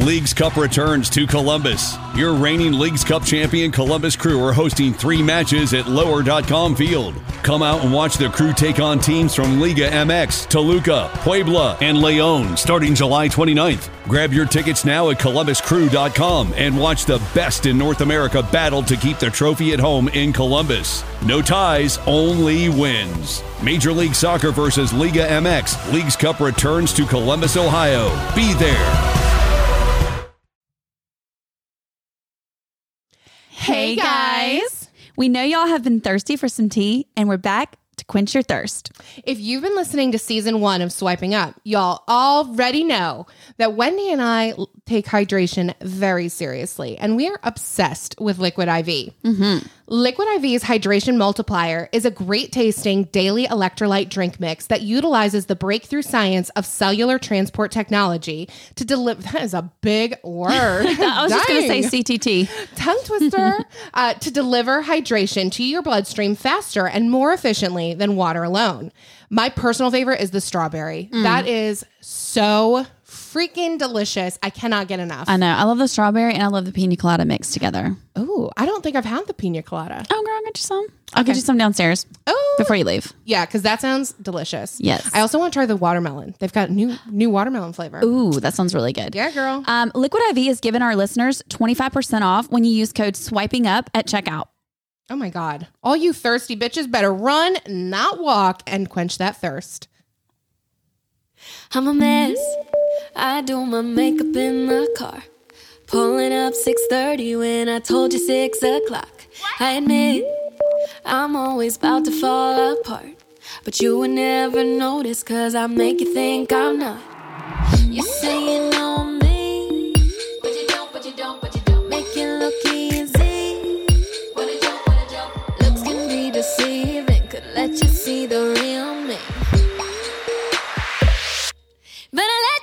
Leagues Cup returns to Columbus. Your reigning Leagues Cup champion Columbus Crew are hosting 3 matches at Lower.com Field. Come out and watch the Crew take on teams from Liga MX, Toluca, Puebla, and León starting July 29th. Grab your tickets now at ColumbusCrew.com and watch the best in North America battle to keep the trophy at home in Columbus. No ties, only wins. Major League Soccer versus Liga MX. Leagues Cup returns to Columbus, Ohio. Be there. Hey guys. We know y'all have been thirsty for some tea, and we're back to quench your thirst. If you've been listening to season 1 of Swiping Up, y'all already know that Wendy and I take hydration very seriously, and we are obsessed with Liquid IV. Mm-hmm. Liquid IV's Hydration Multiplier is a great tasting daily electrolyte drink mix that utilizes the breakthrough science of cellular transport technology to deliver. That is a big word. I was just going to say CTT. Tongue twister. To deliver hydration to your bloodstream faster and more efficiently than water alone. My personal favorite is the strawberry. That is so freaking delicious. I cannot get enough. I know. I love the strawberry and I love the pina colada mixed together. Oh, I don't think I've had the pina colada. Oh, girl, I'll get you some. I'll get you some downstairs before you leave. Yeah, because that sounds delicious. Yes. I also want to try the watermelon. They've got new watermelon flavor. Ooh, that sounds really good. Yeah, girl. Liquid IV is giving our listeners 25% off when you use code SWIPINGUP at checkout. Oh my God. All you thirsty bitches better run, not walk, and quench that thirst. I'm a mess. I do my makeup in the car. Pulling up 6:30 when I told you 6 o'clock. I admit, I'm always about to fall apart. But you would never notice, cause I make you think I'm not. You say you know me, but you don't, but you don't, but you don't. Make it look easy. What a joke, what a joke. Looks can be deceiving, could let you see the real me. But I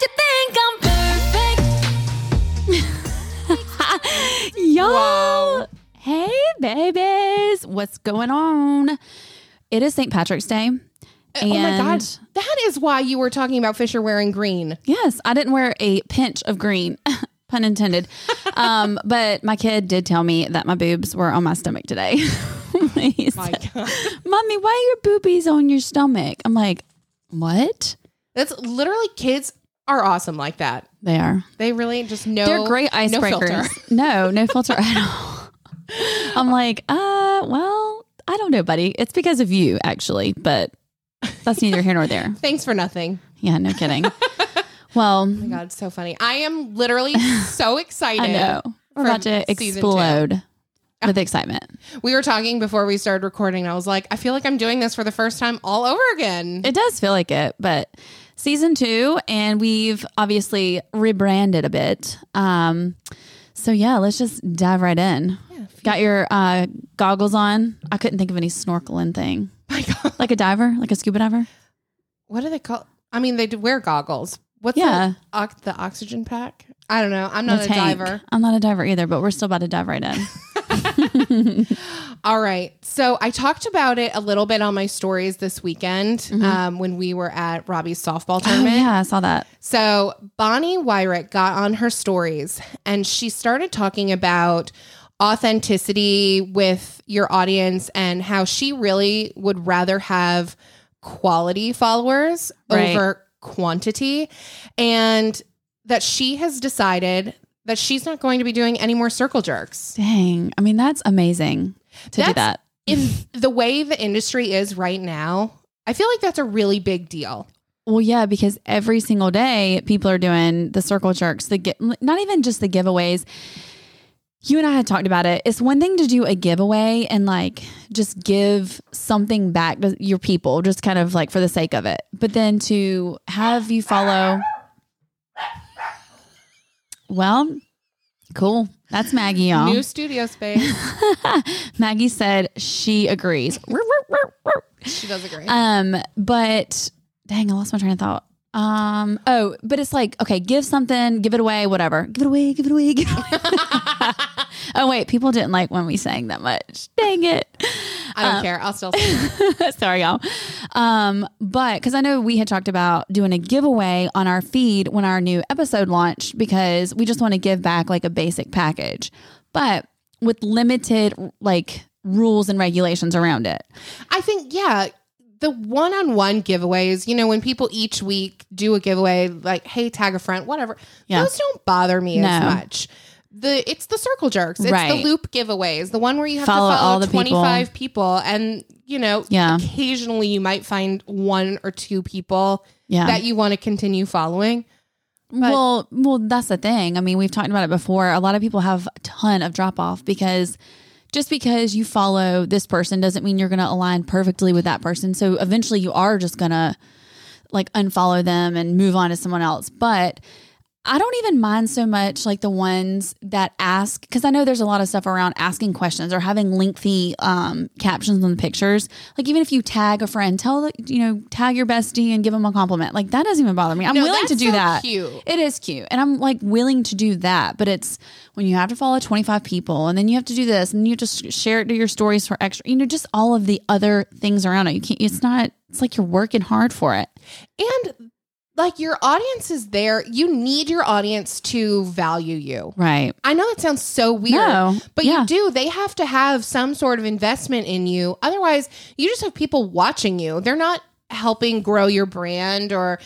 let you think I'm perfect. Y'all. Wow. Hey, babies. What's going on? It is St. Patrick's Day. Oh my God. That is why you were talking about Fisher wearing green. Yes, I didn't wear a pinch of green, pun intended. But my kid did tell me that my boobs were on my stomach today. He said, God. Mommy, why are your boobies on your stomach? I'm like, what? That's literally, kids are awesome like that. They are. They really just know. They're great icebreakers. No filter at all. I'm like, well, I don't know, buddy. It's because of you, actually, but that's neither here nor there. Thanks for nothing. Yeah, no kidding. Well, Oh my God, it's so funny. I am literally so excited. I know. We're about to season 2. explode with excitement. We were talking before we started recording. I was like, I feel like I'm doing this for the first time all over again. It does feel like it, but season 2, and we've obviously rebranded a bit. So yeah, let's just dive right in. Yeah, got your goggles on. I couldn't think of any snorkeling thing. My God. Like a diver, like a scuba diver. What do they call? I mean, they do wear goggles. What's the oxygen pack? I don't know. I'm not a diver. I'm not a diver either, but we're still about to dive right in. All right. So I talked about it a little bit on my stories this weekend when we were at Robbie's softball tournament. Oh, yeah, I saw that. So Bonnie Wyrick got on her stories and she started talking about authenticity with your audience and how she really would rather have quality followers over quantity, and that she has decided that she's not going to be doing any more circle jerks. Dang. I mean, that's amazing to do that. In the way the industry is right now, I feel like that's a really big deal. Well, yeah, because every single day people are doing the circle jerks, not even just the giveaways. You and I had talked about it. It's one thing to do a giveaway and like just give something back to your people, just kind of like for the sake of it. But then to have you follow. Well, cool. That's Maggie, y'all. New studio space. Maggie said she agrees. She does agree. But dang, I lost my train of thought. But it's like, okay, give something, give it away, whatever. Give it away, give it away, give it away. Oh wait, people didn't like when we sang that much. Dang it. I don't care. I'll still say it. Sorry, y'all. But because I know we had talked about doing a giveaway on our feed when our new episode launched, because we just want to give back like a basic package, but with limited like rules and regulations around it. I think, yeah, the one-on-one giveaways, you know, when people each week do a giveaway, like, hey, tag a friend, whatever, those don't bother me as much. It's the circle jerks. It's the loop giveaways, the one where you have to follow all the 25 people. And, you know, occasionally you might find one or two people that you want to continue following. But, well, that's the thing. I mean, we've talked about it before. A lot of people have a ton of drop off because just because you follow this person doesn't mean you're going to align perfectly with that person. So eventually you are just going to like unfollow them and move on to someone else. But I don't even mind so much like the ones that ask, because I know there's a lot of stuff around asking questions or having lengthy captions on the pictures. Like even if you tag a friend, tag your bestie and give them a compliment. Like that doesn't even bother me. I'm willing to do that. Cute. It is cute. And I'm like willing to do that. But it's when you have to follow 25 people and then you have to do this and you just share it to your stories for extra, just all of the other things around it. You can't, it's like you're working hard for it. And like your audience is there. You need your audience to value you. Right. I know it sounds so weird, but you do. They have to have some sort of investment in you. Otherwise, you just have people watching you. They're not helping grow your brand or,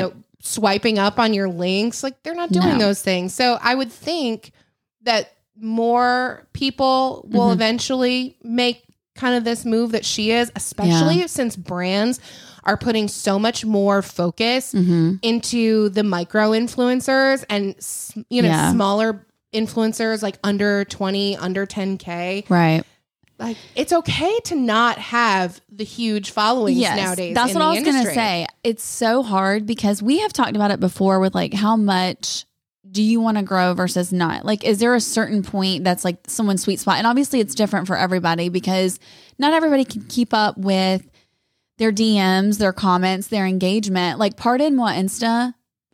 swiping up on your links. Like they're not doing those things. So I would think that more people will eventually make kind of this move that she is, especially since brands are putting so much more focus into the micro influencers and, smaller influencers like under 20, under 10K. Right. Like it's okay to not have the huge followings nowadays. That's what I was going to say. It's so hard because we have talked about it before with like how much do you want to grow versus not? Like, is there a certain point that's like someone's sweet spot? And obviously it's different for everybody because not everybody can keep up with their DMs, their comments, their engagement. Like Pardon Moi Insta,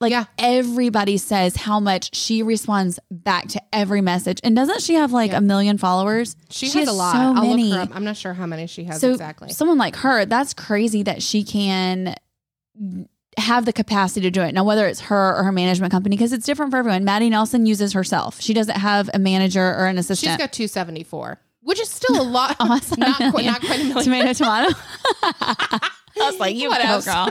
everybody says how much she responds back to every message. And doesn't she have like 1 million followers? She has a lot. So I'll many. look her up. I'm not sure how many she has exactly. Someone like her, that's crazy that she can have the capacity to do it. Now, whether it's her or her management company, because it's different for everyone. Maddie Nelson uses herself. She doesn't have a manager or an assistant. She's got 274. Which is still a lot. Awesome. not quite a million. Tomato. I was like, you go, girl.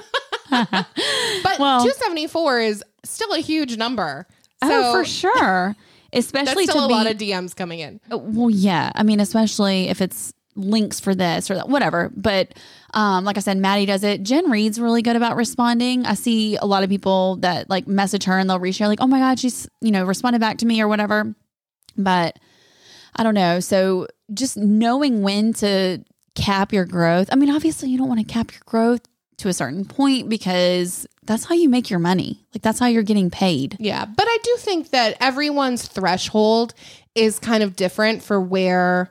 But 274 is still a huge number. So for sure. Especially that's still to a lot of DMs coming in. Well, yeah. I mean, especially if it's links for this or that, whatever. But like I said, Maddie does it. Jen Reed's really good about responding. I see a lot of people that like message her and they'll reshare like, oh my God, she's, responded back to me or whatever. But I don't know. So just knowing when to cap your growth. I mean, obviously you don't want to cap your growth to a certain point because that's how you make your money. Like that's how you're getting paid. Yeah. But I do think that everyone's threshold is kind of different for where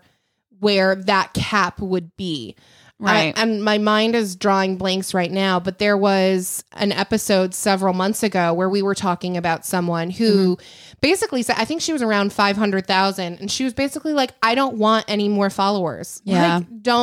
that cap would be. Right. And my mind is drawing blanks right now, but there was an episode several months ago where we were talking about someone who basically said, I think she was around 500,000. And she was basically like, I don't want any more followers. Yeah.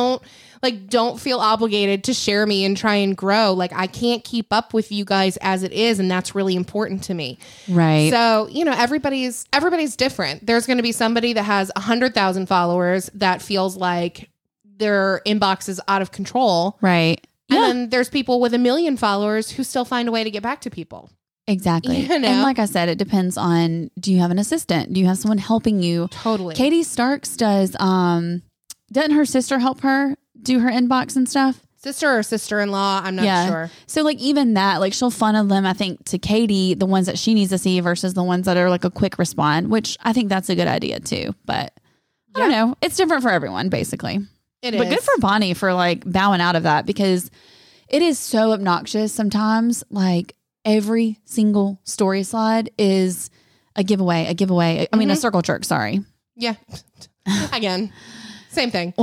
Don't feel obligated to share me and try and grow. Like I can't keep up with you guys as it is. And that's really important to me. Right. So, everybody's different. There's going to be somebody that has 100,000 followers that feels like their inbox is out of control. Right. And then there's people with 1 million followers who still find a way to get back to people. Exactly. And like I said, it depends on, do you have an assistant? Do you have someone helping you? Totally. Katie Starks doesn't her sister help her do her inbox and stuff? Sister or sister-in-law, I'm not sure. So like even that, like she'll funnel them, I think, to Katie, the ones that she needs to see versus the ones that are like a quick respond, which I think that's a good idea too. But I don't know. It's different for everyone, basically. It is. But good for Bonnie for like bowing out of that because it is so obnoxious sometimes. Like every single story slide is a giveaway. I mean, a circle jerk. Sorry. Yeah. Again, same thing.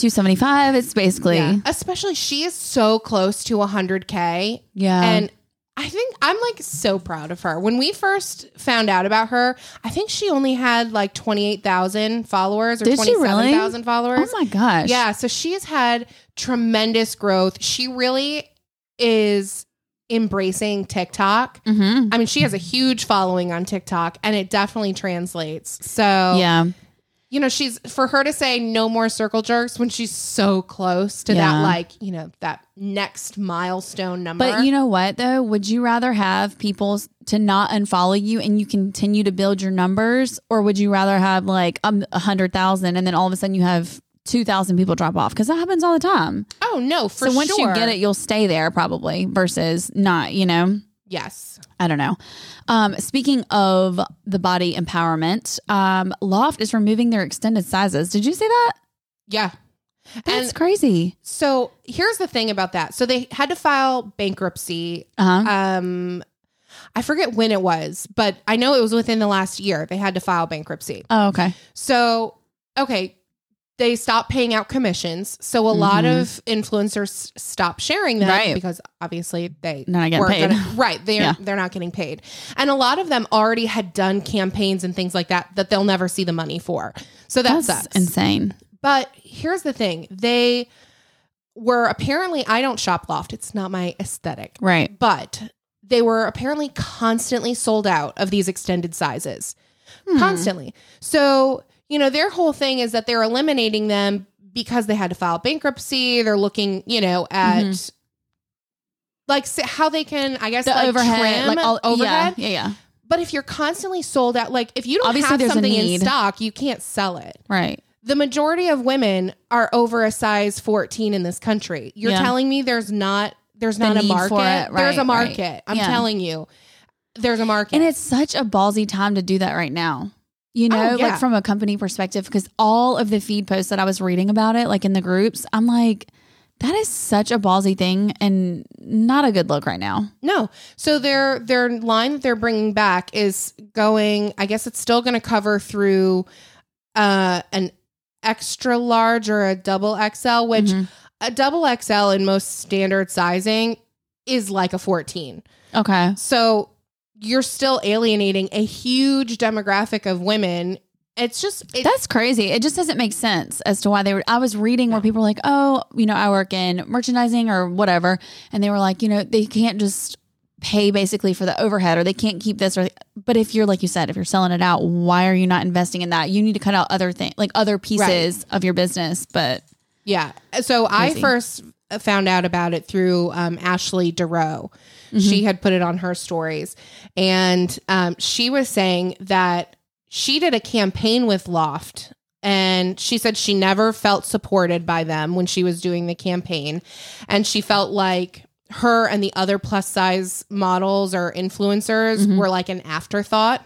1,275,000. It's basically, especially she is so close to 100K. Yeah. And I think I'm like so proud of her. When we first found out about her, I think she only had like 28,000 followers or 27,000 followers. Oh my gosh. Yeah. So she has had tremendous growth. She really is embracing TikTok. Mm-hmm. I mean, she has a huge following on TikTok and it definitely translates. So, Yeah. you know, for her to say no more circle jerks when she's so close to that, like, you know, that next milestone number. But you know what, though? Would you rather have people to not unfollow you and you continue to build your numbers? Or would you rather have like 100,000 and then all of a sudden you have 2,000 people drop off? Because that happens all the time. Oh, no, for sure. So once you get it, you'll stay there probably versus not, you know? Yes. I don't know. Speaking of the body empowerment, Loft is removing their extended sizes. Did you see that? Yeah. That's crazy. So here's the thing about that. So they had to file bankruptcy. Uh-huh. I forget when it was, but I know it was within the last year they had to file bankruptcy. Oh, okay. So, okay. They stopped paying out commissions. So a lot of influencers stopped sharing them because obviously they're not getting paid. They're not getting paid. And a lot of them already had done campaigns and things like that they'll never see the money for. So that sucks. Insane. But here's the thing. They were apparently, I don't shop Loft. It's not my aesthetic. Right. But they were apparently constantly sold out of these extended sizes. Constantly. So, you know, their whole thing is that they're eliminating them because they had to file bankruptcy. They're looking, you know, at like how they can, I guess, the like overhead, trim overhead. Yeah. But if you're constantly sold out, like if you don't Obviously, have there's a something in need. stock, you can't sell it. Right. The majority of women are over a size 14 in this country. You're telling me there's not a need market? for it. There's a Right, market. right. I'm Yeah. telling you. There's a market. And it's such a ballsy time to do that right now. You know, like from a company perspective, because all of the feed posts that I was reading about it, like in the groups, I'm like, that is such a ballsy thing and not a good look right now. No. So their line that they're bringing back is going, I guess it's still going to cover through an extra large or a double XL, which a double XL in most standard sizing is like a 14. Okay. So you're still alienating a huge demographic of women. It's just... That's crazy. It just doesn't make sense as to why they were... I was reading where people were like, oh, you know, I work in merchandising or whatever. And they were like, you know, they can't just pay basically for the overhead or they can't keep this. But if you're, like you said, if you're selling it out, why are you not investing in that? You need to cut out other things, like other pieces of your business. But... Yeah. So crazy. I first found out about it through Ashley DeRoe. She had put it on her stories. And she was saying that she did a campaign with Loft. And she said she never felt supported by them when she was doing the campaign. And she felt like her and the other plus size models or influencers were like an afterthought.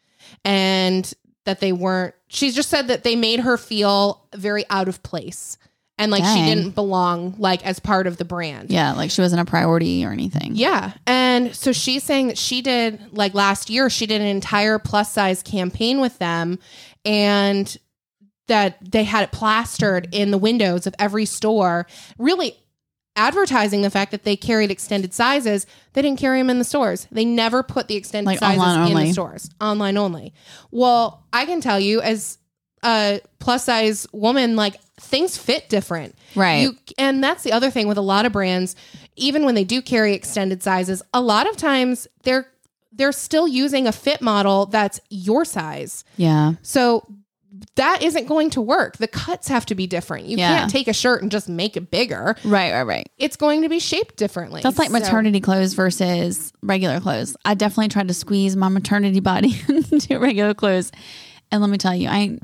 And that they weren't... She just said that they made her feel very out of place. And like she didn't belong like as part of the brand. Yeah, like she wasn't a priority or anything. Yeah. And so she's saying that she did, like last year, she did an entire plus size campaign with them and that they had it plastered in the windows of every store, really advertising the fact that they carried extended sizes. They didn't carry them in the stores. They never put the extended Like sizes in the stores. Online only. Well, I can tell you as a plus size woman, like things fit different. Right. And that's the other thing with a lot of brands, even when they do carry extended sizes, a lot of times they're still using a fit model that's your size. Yeah. So that isn't going to work. The cuts have to be different. You can't take a shirt and just make it bigger. Right. It's going to be shaped differently. That's like maternity clothes versus regular clothes. I definitely tried to squeeze my maternity body into regular clothes. And let me tell you, I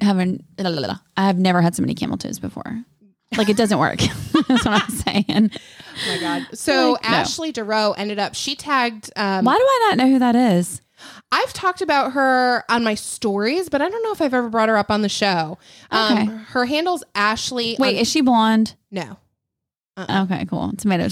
have never had so many camel toes before. Like it doesn't work. That's what I'm saying. Oh my God. So like, Ashley DeRoe ended up, she tagged. Why do I not know who that is? I've talked about her on my stories, but I don't know if I've ever brought her up on the show. Okay. Her handle's Ashley. Wait, is she blonde? No. Okay, cool. Tomato.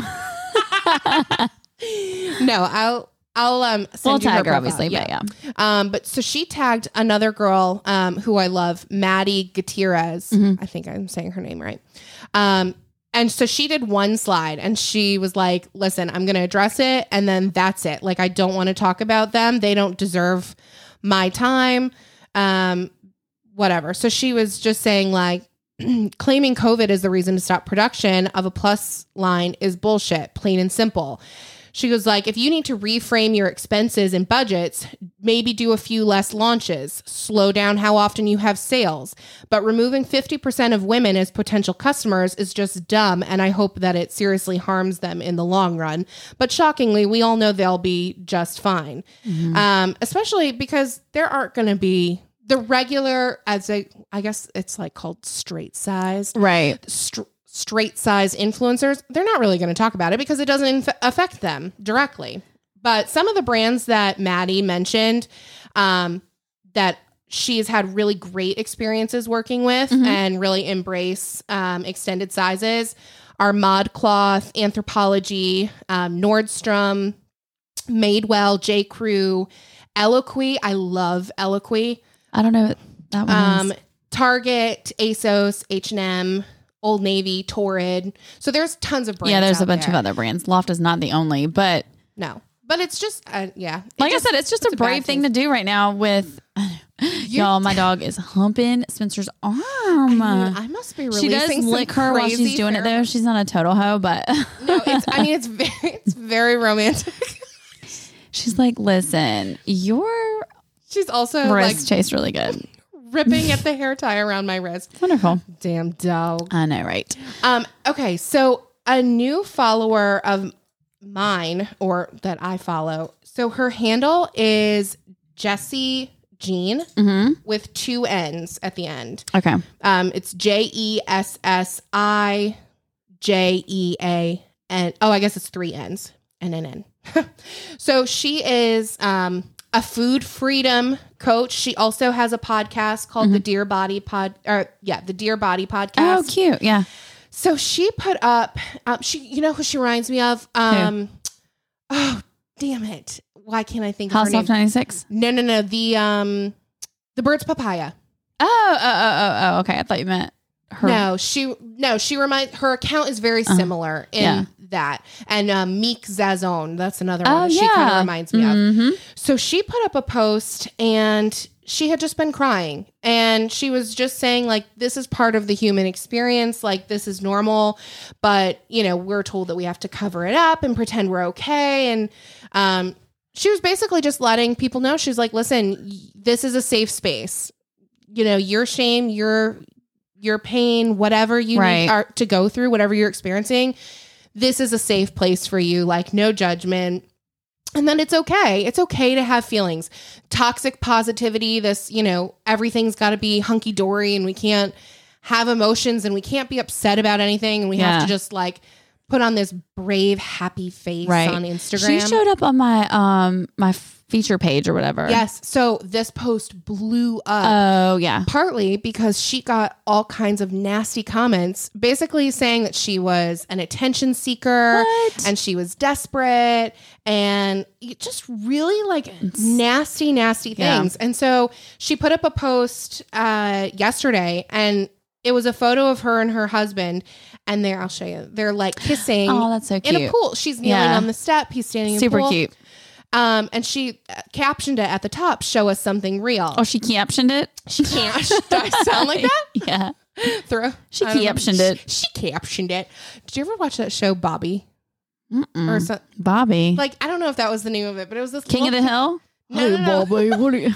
No, I'll send you her tag her, profile. obviously, but yeah. But so she tagged another girl who I love, Maddie Gutierrez. I think I'm saying her name right. And so she did one slide and she was like, listen, I'm going to address it. And then that's it. Like, I don't want to talk about them. They don't deserve my time. Whatever. So she was just saying like, claiming COVID is the reason to stop production of a plus line is bullshit, plain and simple. She goes like, if you need to reframe your expenses and budgets, maybe do a few less launches, slow down how often you have sales. But removing 50% of women as potential customers is just dumb, and I hope that it seriously harms them in the long run. But shockingly, we all know they'll be just fine, especially because there aren't going to be the regular, I guess it's like called straight sized. Right. Straight size influencers, they're not really going to talk about it because it doesn't affect them directly. But some of the brands that Maddie mentioned that she's had really great experiences working with and really embrace extended sizes are ModCloth, Anthropologie, Nordstrom, Madewell, J. Crew, Eloquii. I love Eloquii. I don't know what that one is. Target, ASOS, H&M, Old Navy, Torrid. So there's tons of brands. Yeah, there's a bunch there. of other brands. Loft is not the only, but no. But it's just, yeah. Like I said, it's just a brave thing to do right now with, y'all, my dog is humping Spencer's arm. I must be releasing She does lick her while she's doing it though. She's not a total hoe, but. No, it's very romantic. She's like, listen, your She's also wrist like tastes really good. ripping at the hair tie around my wrist. Wonderful. Damn dog. I know, right? Okay, so a new follower of mine, or that I follow, so her handle is Jessie Jean with 2 N's at the end. Okay. It's JESSIJEAN. Oh, I guess it's 3 N's and an N. So she is a food freedom coach. She also has a podcast called the Dear Body the Dear Body Podcast. Oh, cute. Yeah. So she put up, you know who she reminds me of? Oh, damn it. Why can't I think of House her name? of 96? No. The Bird's Papaya. Oh, okay. I thought you meant her. No, she reminds, her account is very similar in that. And Meek Zazone, that's another one that she kind of reminds me of. So she put up a post and she had just been crying, and she was just saying like, this is part of the human experience. Like, this is normal, but you know, we're told that we have to cover it up and pretend we're okay. And, she was basically just letting people know. She's like, listen, this is a safe space. You know, your shame, your pain, whatever you need to go through, whatever you're experiencing, this is a safe place for you. Like, no judgment. And then it's okay. It's okay to have feelings. Toxic positivity, this, you know, everything's got to be hunky dory and we can't have emotions and we can't be upset about anything. And we have to just like put on this brave, happy face on Instagram. She showed up on my my feature page or whatever. Yes. So this post blew up. Oh, yeah. Partly because she got all kinds of nasty comments, basically saying that she was an attention seeker and she was desperate and just really like nasty things. Yeah. And so she put up a post yesterday, and it was a photo of her and her husband. And I'll show you. They're like kissing. Oh, that's so cute. In a pool. She's kneeling on the step. He's standing in the pool. Super cute. And she captioned it at the top, show us something real. Oh, she captioned it? She can't. Do I sound like that? Yeah. She captioned it. She captioned it. Did you ever watch that show, Bobby? Or Bobby? Like, I don't know if that was the name of it, but it was this King of the Hill? No. Bobby, what are you?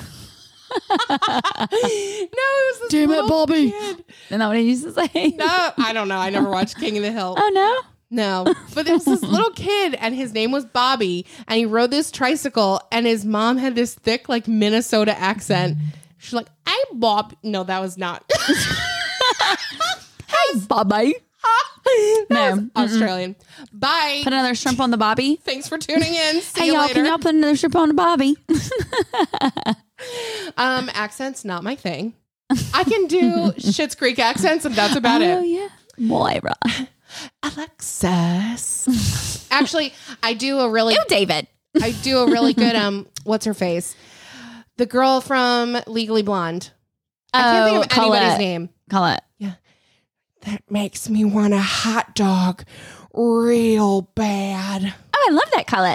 No, it was this Damn it, Bobby. kid. Isn't that what he used to say? No, I don't know. I never watched King of the Hill. Oh, no? No, but there was this little kid and his name was Bobby, and he rode this tricycle, and his mom had this thick like Minnesota accent. She's like, "Hey, Bob." No, that was not. Hey, Bobby. That was Australian. Bye. Put another shrimp on the Bobby. Thanks for tuning in. See Hey, you y'all, later. can y'all put another shrimp on the Bobby? Accents, not my thing. I can do Schitt's Creek accents, and that's about it. Oh, yeah. Moira. Alexis. Actually, I do a really David. I do a really good what's her face? The girl from Legally Blonde. I can't think of anybody's name. Colette. Yeah. that makes me want a hot dog real bad. Oh, I love that color.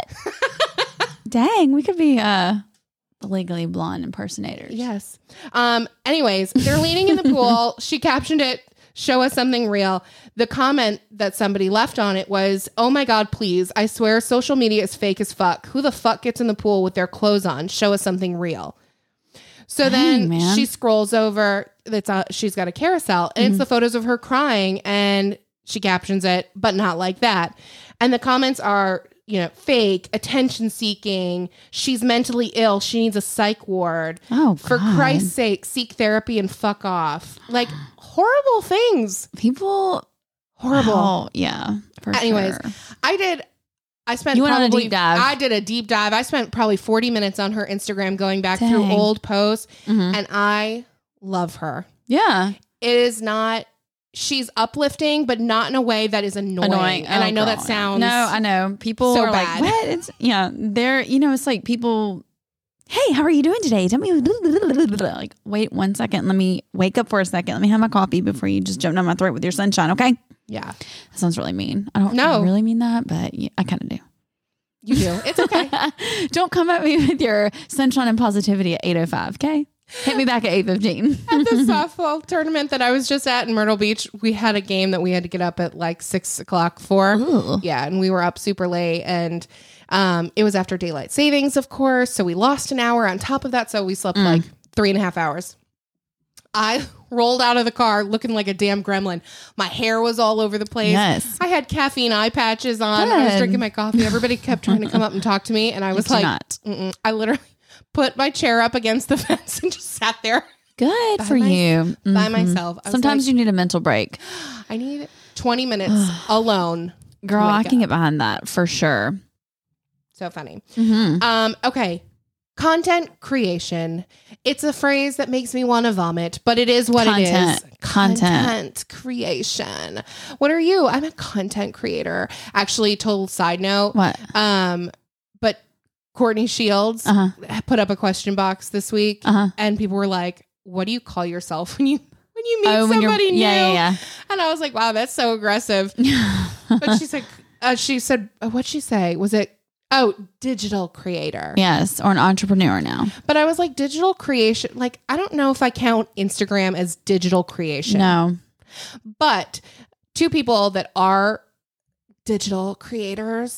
Dang, we could be Legally Blonde impersonators. Yes. Anyways, they're leaning in the pool. She captioned it, show us something real. The comment that somebody left on it was, oh my God, please. I swear social media is fake as fuck. Who the fuck gets in the pool with their clothes on? Show us something real. So then she scrolls over. She's got a carousel and it's the photos of her crying and she captions it, but not like that. And the comments are, fake, attention seeking. She's mentally ill. She needs a psych ward. Oh, for Christ's sake, seek therapy and fuck off. Like horrible things. People. Horrible. Oh, yeah. Anyways, sure. I spent you went on a deep dive. I did a deep dive. I spent probably 40 minutes on her Instagram going back through old posts and I love her. Yeah. It is not, she's uplifting, but not in a way that is annoying. And I know that sounds. No, I know. People so are bad. like, what? They're, it's like people, hey, how are you doing today? Tell me, like, wait 1 second. Let me wake up for a second. Let me have my coffee before you just jump down my throat with your sunshine. Okay. Yeah. That sounds really mean. I don't really mean that, but I kind of do. You do. It's okay. Don't come at me with your sunshine and positivity at 8:05. Okay. Hit me back at 8:15. At the softball tournament that I was just at in Myrtle Beach, we had a game that we had to get up at like 6 o'clock for. Ooh. Yeah. And we were up super late and it was after daylight savings, of course. So we lost an hour on top of that. So we slept like 3.5 hours. I rolled out of the car looking like a damn gremlin. My hair was all over the place. Yes. I had caffeine eye patches on. Good. I was drinking my coffee. Everybody kept trying to come up and talk to me. And I was like, I literally put my chair up against the fence and just sat there. Good for you. By myself. Sometimes you need a mental break. I need 20 minutes alone. Girl, I can get behind that for sure. So funny. Okay. Content creation. It's a phrase that makes me want to vomit, but it is what it is. Content creation. What are you? I'm a content creator. Actually, total side note. What? But Courtney Shields put up a question box this week and people were like, what do you call yourself when you meet somebody new? Yeah. And I was like, wow, that's so aggressive. But she said, what'd she say? Was it, digital creator. Yes. Or an entrepreneur now. But I was like, digital creation. Like, I don't know if I count Instagram as digital creation. No. But two people that are digital creators,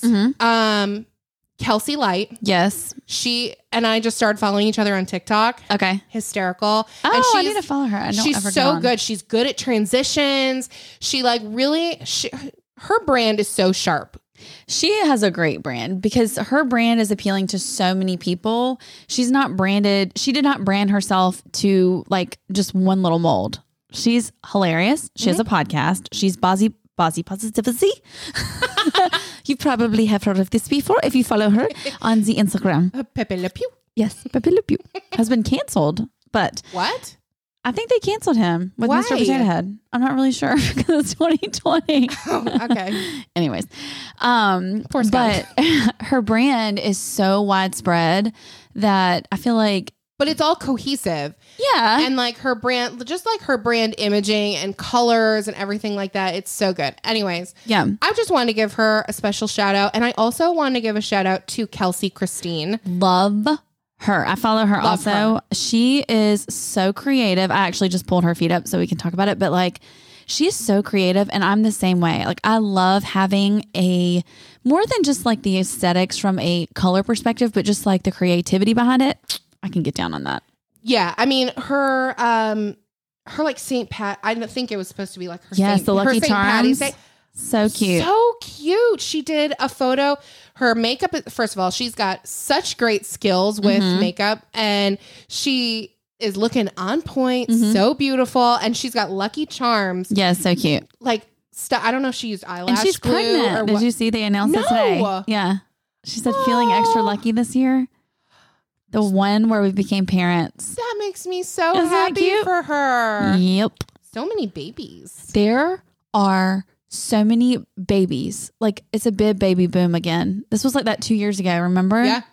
Kelsey Light. Yes. She and I just started following each other on TikTok. Okay. Hysterical. Oh, and I need to follow her. She's so good. She's good at transitions. She her brand is so sharp. She has a great brand because her brand is appealing to so many people. She's not branded. She did not brand herself to like just one little mold. She's hilarious. She has a podcast. She's Bozzy Positivity. You probably have heard of this before if you follow her on the Instagram. Pepe Le Pew. Yes, Pepe Le Pew has been canceled, but what? I think they canceled him with Why? Mr. Potato Head. I'm not really sure because it's 2020. Oh, okay. Anyways, Poor Scott. but her brand is so widespread that I feel like, but it's all cohesive. yeah, And like her brand, just like her brand imaging and colors and everything like that. It's so good. Anyways. yeah. I just wanted to give her a special shout out. And I also want to give a shout out to Kelsey Christine. Love her. I follow her Love also. her. She is so creative. I actually just pulled her feed up so we can talk about it. But like, she is so creative and I'm the same way. Like I love having more than just like the aesthetics from a color perspective, but just like the creativity behind it. I can get down on that. Yeah. I mean, her like St. Pat, I didn't think it was supposed to be like her. Yes, the Lucky St. Patty's Charms. Day. So cute. So cute. She did a photo. Her makeup, first of all, she's got such great skills with makeup and she is looking on point, so beautiful. And she's got Lucky Charms. Yeah, so cute. Like, I don't know if she used eyelash And she's glue pregnant. or Did what. you see they announced it No. today? Yeah. She said feeling extra lucky this year. The one where we became parents. That makes me so Isn't that happy cute? for her. Yep. So many babies. There are so many babies. Like it's a big baby boom again. This was like that 2 years ago, remember? Yeah.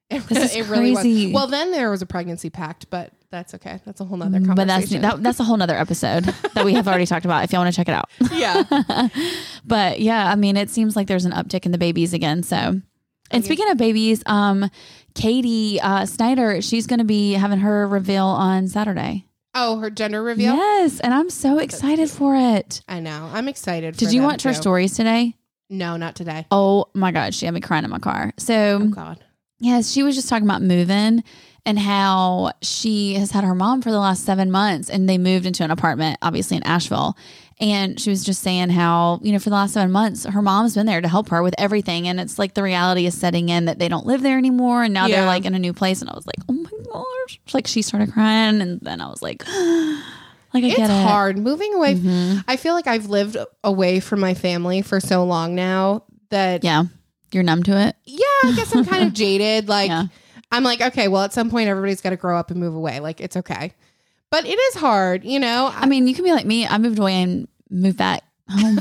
This is really crazy. was. Well, then there was a pregnancy pact, but that's okay. That's a whole nother conversation. But that's a whole nother episode that we have already talked about if y'all want to check it out. Yeah. But yeah, I mean, it seems like there's an uptick in the babies again. So, and speaking of babies, Katie Snyder, she's going to be having her reveal on Saturday. Oh, her gender reveal? Yes. And I'm so excited for it. I know. I'm excited. Did you watch her stories today? No, not today. Oh my God. She had me crying in my car. So, Oh God. yes, she was just talking about moving and how she has had her mom for the last 7 months and they moved into an apartment, obviously in Asheville. And she was just saying how, you know, for the last 7 months, her mom's been there to help her with everything. And it's like the reality is setting in that they don't live there anymore. And now they're like in a new place. And I was like, oh my gosh. Like she started crying. And then I was like, like I get it. It's hard moving away. I feel like I've lived away from my family for so long now that. Yeah. You're numb to it. Yeah. I guess I'm kind of jaded. Like Yeah. I'm like, okay, well, at some point everybody's got to grow up and move away. Like it's okay. But it is hard, you know? I mean, you can be like me. I moved away and moved back home.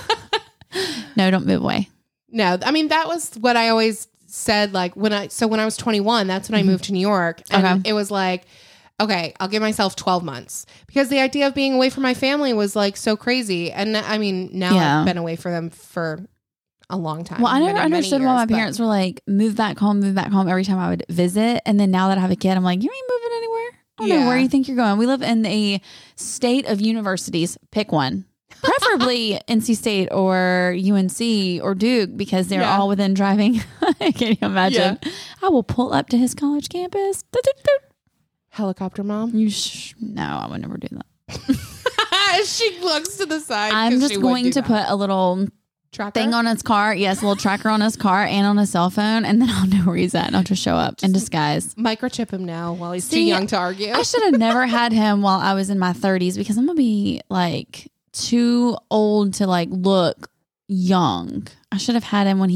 No, don't move away. No, I mean, that was what I always said. Like when I was 21, that's when I moved to New York. And it was like, okay, I'll give myself 12 months because the idea of being away from my family was like so crazy. And I mean, now I've been away from them for a long time. Well, I never many understood why years, my parents were like, move back home every time I would visit. And then now that I have a kid, I'm like, you ain't moving anywhere. I don't know where you think you're going. We live in a state of universities. Pick one. Preferably NC State or UNC or Duke because they're all within driving. Can you imagine? Yeah. I will pull up to his college campus. Helicopter mom? No, I would never do that. She looks to the side. I'm just going to put a little tracker thing on his car. Yes, a little tracker on his car and on his cell phone. And then I'll know where he's at and I'll just show up in disguise. Microchip him now while he's too young to argue. I should have never had him while I was in my 30s because I'm going to be like too old to like look young. I should have had him when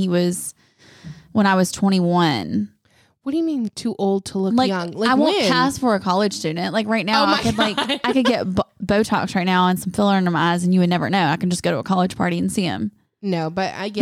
I was 21. What do you mean too old to look like, young? Like I won't pass for a college student. Like right now, I could get Botox right now and some filler under my eyes, and you would never know. I can just go to a college party and see him. No, but you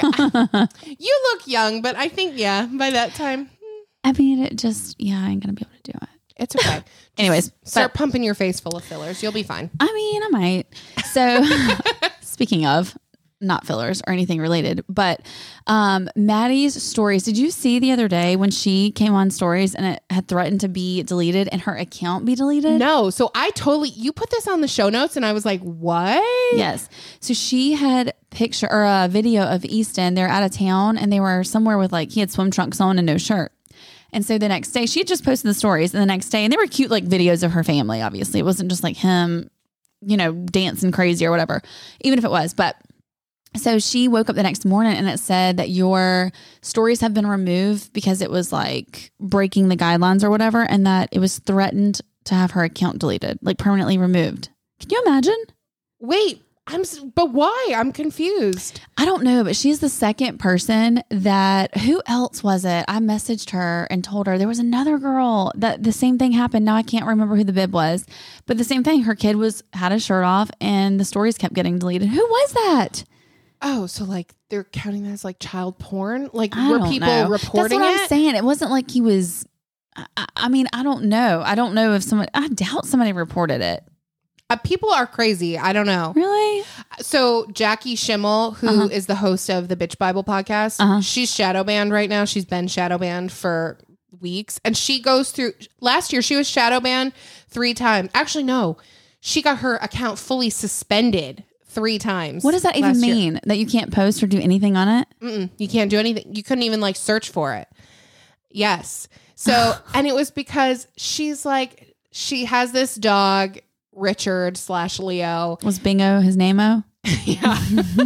look young, but I think by that time, I mean, I ain't gonna be able to do it. It's okay. Anyways, start pumping your face full of fillers. You'll be fine. I mean, I might. So, speaking of. Not fillers or anything related, but Maddie's stories. Did you see the other day when she came on stories and it had threatened to be deleted and her account be deleted? No. So you put this on the show notes and I was like, what? Yes. So she had a video of Easton. They're out of town and they were somewhere with he had swim trunks on and no shirt. And so the next day she had just posted the stories and the next day, and they were cute, videos of her family. Obviously it wasn't just him, dancing crazy or whatever, even if it was, but so she woke up the next morning and it said that your stories have been removed because it was breaking the guidelines or whatever, and that it was threatened to have her account deleted, permanently removed. Can you imagine? Wait, but why? I'm confused. I don't know, but she's the second person who else was it? I messaged her and told her there was another girl that the same thing happened. Now I can't remember who the bib was, but the same thing. Her kid had his shirt off and the stories kept getting deleted. Who was that? Oh, so they're counting that as child porn? Were people know. reporting That's what I'm saying. It wasn't he was. I mean, I don't know. I don't know if I doubt somebody reported it. People are crazy. I don't know. Really? So Jackie Schimmel, who is the host of the Bitch Bible podcast, she's shadow banned right now. She's been shadow banned for weeks. And she goes through, last year she was shadow banned 3 times. Actually, no. She got her account fully suspended 3 times. What does that even mean? That you can't post or do anything on it? You can't do anything. You couldn't even search for it. Yes. So, and it was because she's she has this dog, Richard / Leo. Was Bingo his name-o? Yeah.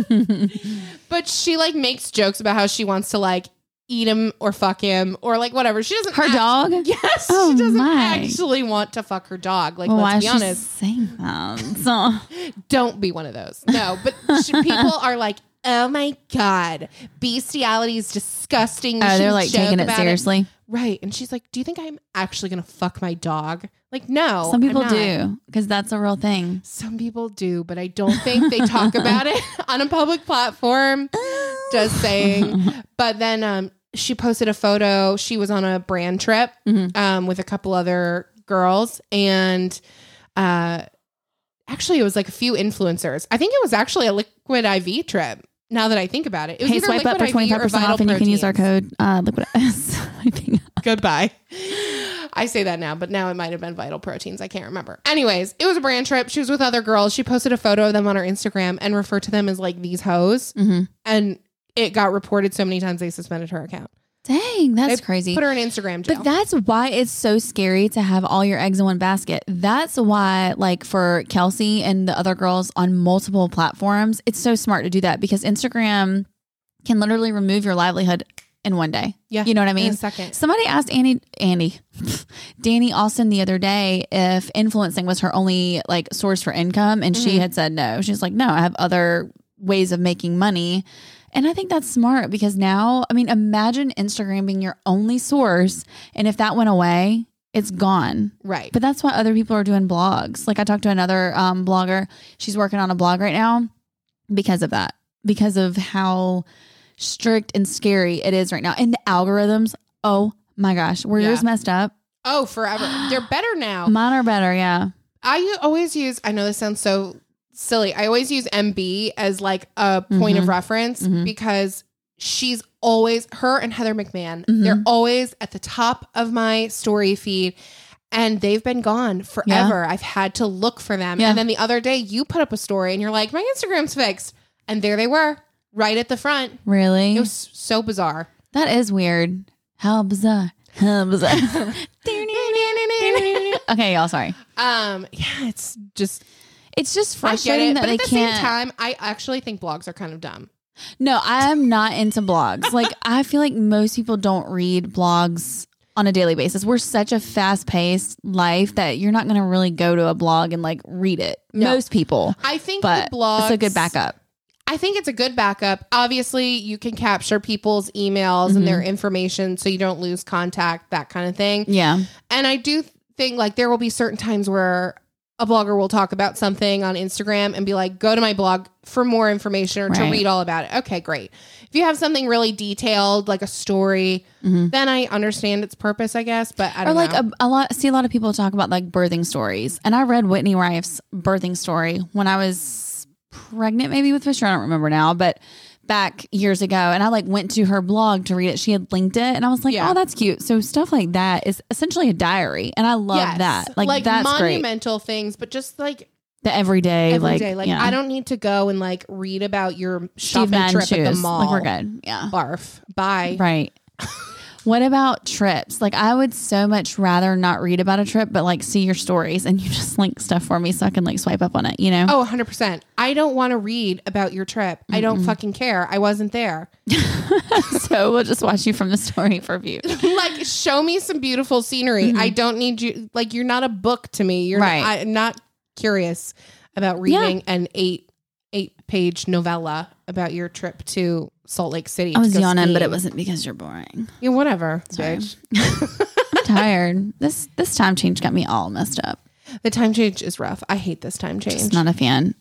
But she makes jokes about how she wants to eat him or fuck him or whatever. She doesn't. Her dog? Yes. Oh, she doesn't actually want to fuck her dog. Let's be honest. Saying that? Don't be one of those. No, but people are oh my God, bestiality is disgusting. They're taking it seriously. Right. And she's like, do you think I'm actually going to fuck my dog? No. Some people do, because that's a real thing. Some people do, but I don't think they talk about it on a public platform. Just saying. But then she posted a photo. She was on a brand trip with a couple other girls. And actually, it was like a few influencers. I think it was actually a Liquid IV trip. Now that I think about it. It was either swipe up for Liquid IV or 25% Vital off and you can use our Proteins. code Liquid. Goodbye. I say that now, but now it might have been Vital Proteins. I can't remember. Anyways, it was a brand trip. She was with other girls. She posted a photo of them on her Instagram and referred to them as like these hoes. And it got reported so many times they suspended her account. Dang, that's They crazy. Put her in Instagram jail. But that's why it's so scary to have all your eggs in one basket. That's why, like for Kelsey and the other girls on multiple platforms, it's so smart to do that because Instagram can literally remove your livelihood in one day. Yeah, You know what I mean? in a second. Somebody asked Danny Austin the other day if influencing was her only like source for income. And she had said no. She's like, no, I have other ways of making money. And I think that's smart because now, I mean, imagine Instagram being your only source. And if that went away, it's gone. Right. But that's why other people are doing blogs. Like I talked to another blogger. She's working on a blog right now because of that, because of how strict and scary it is right now. And the algorithms, oh my gosh, were yours messed up? Oh, forever. They're better now. Mine are better, yeah. I always use, I know this sounds so silly. I always use MB as like a point of reference because she's always, her and Heather McMahon, they're always at the top of my story feed and they've been gone forever. I've had to look for them. And then the other day you put up a story and you're like, my Instagram's fixed. And there they were right at the front. Really? It was so bizarre. That is weird. How bizarre. How bizarre. Okay, y'all, sorry. Yeah, it's just, It's just I get frustrating it. that But they at the can't. same time, I actually think blogs are kind of dumb. No, I'm not into blogs. Like, I feel like most people don't read blogs on a daily basis. We're such a fast paced life that you're not going to really go to a blog and like read it. No. Most people. I think But the blogs, it's a good backup. I think it's a good backup. Obviously, you can capture people's emails and their information so you don't lose contact, that kind of thing. Yeah. And I do think like there will be certain times where a blogger will talk about something on Instagram and be like, go to my blog for more information or to Right. read all about it. Okay, great. If you have something really detailed, like a story, then I understand its purpose, I guess. But I Or don't like know. a lot of people talk about like birthing stories. And I read Whitney Wright's birthing story when I was pregnant, maybe with Fisher. I don't remember now, but back years ago. And I like went to her blog to read it. She had linked it and I was like, Yeah. oh, that's cute. So stuff like that is essentially a diary. And I love Yes. that. Like that's great. monumental things, but just like The everyday, every like, day. Like yeah. I don't need to go and like read about your Steve shopping Madden trip at the shoes. mall. Like we're good. Yeah. Barf. Bye. Right. What about trips? Like I would so much rather not read about a trip, but like see your stories and you just link stuff for me so I can like swipe up on it, you know? Oh, 100%. I don't want to read about your trip. I don't fucking care. I wasn't there. So we'll just watch you from the story for view. Like, show me some beautiful scenery. I don't need you. Like, you're not a book to me. You're Right. I'm not curious about reading an eight-page novella about your trip to Salt Lake City. I was to go yawning, but skiing. it wasn't because you're boring. Yeah, whatever, Sorry. bitch. I'm tired. This time change got me all messed up. The time change is rough. I hate this time change. Just not a fan.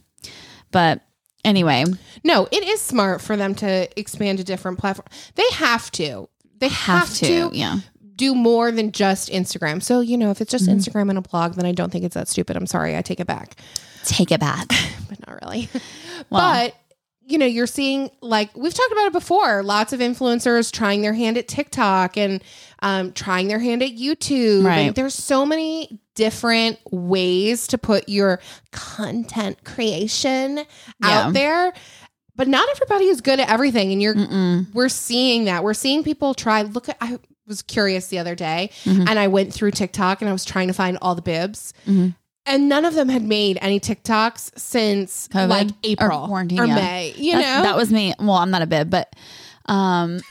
But anyway, No, it is smart for them to expand to different platforms. They have to. They have to yeah. do more than just Instagram. So, you know, if it's just Instagram and a blog, then I don't think it's that stupid. I'm sorry. I take it back. Take it back. But not really. Well. But, you know, you're seeing, like, we've talked about it before, lots of influencers trying their hand at TikTok and trying their hand at YouTube. Right. And there's so many different ways to put your content creation out there. But not everybody is good at everything. And we're seeing that. We're seeing people try. I was curious the other day and I went through TikTok and I was trying to find all the bibs. And none of them had made any TikToks since COVID like or April quarantine, or yeah. May. You know, That was me. Well, I'm not a bib, but I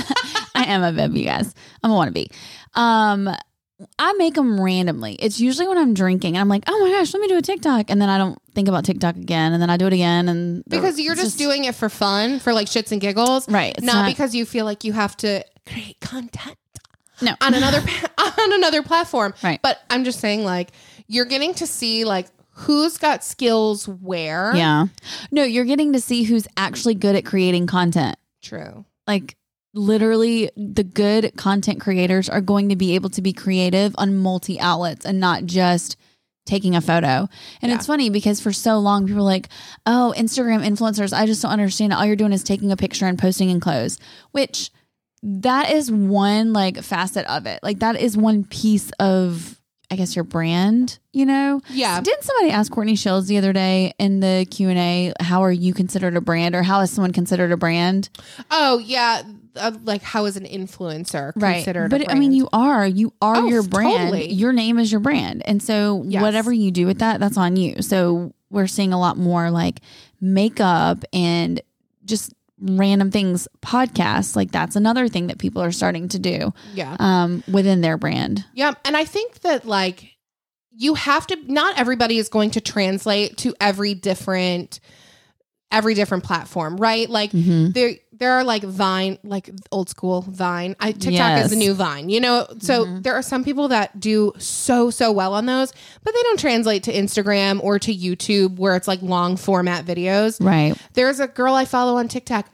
am a bib, you guys. I'm a wannabe. I make them randomly. It's usually when I'm drinking and I'm like, oh my gosh, let me do a TikTok. And then I don't think about TikTok again. And then I do it again. And because you're just doing it for fun, for like shits and giggles, Right. It's Not not- because you feel like you have to create content No. on another platform. Right. But I'm just saying, like, you're getting to see like who's got skills where. Yeah. No, you're getting to see who's actually good at creating content. True. Like literally the good content creators are going to be able to be creative on multi outlets and not just taking a photo. And it's funny because for so long people were like, oh, Instagram influencers, I just don't understand. All you're doing is taking a picture and posting in clothes, which that is one like facet of it. Like that is one piece of, I guess, your brand, you know? Yeah. Didn't somebody ask Courtney Shields the other day in the Q&A, how are you considered a brand, or how is someone considered a brand? Oh, yeah. Like how is an influencer considered But a brand? I mean, you are your brand. Totally. Your name is your brand. And so whatever you do with that, that's on you. So we're seeing a lot more like makeup and just random things, podcasts. Like that's another thing that people are starting to do within their brand. Yeah. And I think that like you have to, not everybody is going to translate to every different platform, right? Like there are like Vine, like old school Vine. TikTok is the new Vine, you know? So there are some people that do so well on those, but they don't translate to Instagram or to YouTube where it's like long format videos. Right. There's a girl I follow on TikTok.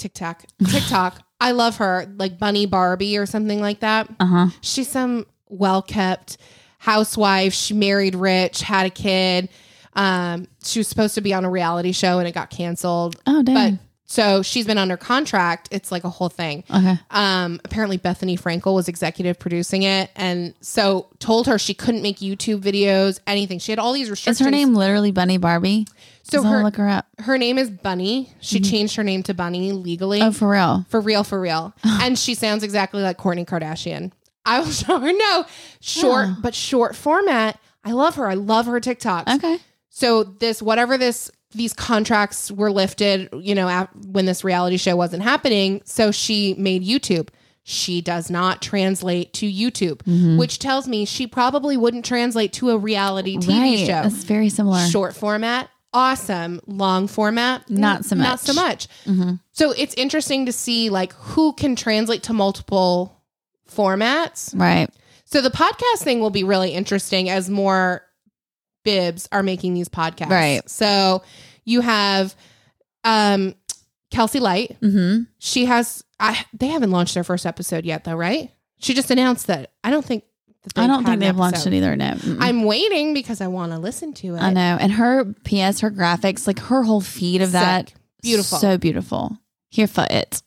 I love her, like Bunny Barbie or something like that. She's some well-kept housewife. She married rich, had a kid. She was supposed to be on a reality show and it got canceled. Oh, dang. But so she's been under contract. It's like a whole thing. Okay. Apparently Bethany Frankel was executive producing it. And so told her she couldn't make YouTube videos, anything. She had all these restrictions. Is her name literally Bunny Barbie? So look her up. Her name is Bunny. She changed her name to Bunny legally. Oh, for real? For real. And she sounds exactly like Kourtney Kardashian. I will show her. No, but short format. I love her. I love her TikToks. Okay. So these contracts were lifted, you know, when this reality show wasn't happening. So she made YouTube. She does not translate to YouTube, which tells me she probably wouldn't translate to a reality TV show. That's very similar. Short format, awesome. Long format, not so much. So it's interesting to see like who can translate to multiple formats. Right. So the podcast thing will be really interesting as more bibs are making these podcasts. Right. So you have Kelsey Light. She has, they haven't launched their first episode yet though, right? She just announced that. I don't think they've launched it either. No. I'm waiting because I want to listen to it. I know. And her graphics, like her whole feed of that. Beautiful. So beautiful. Here for it.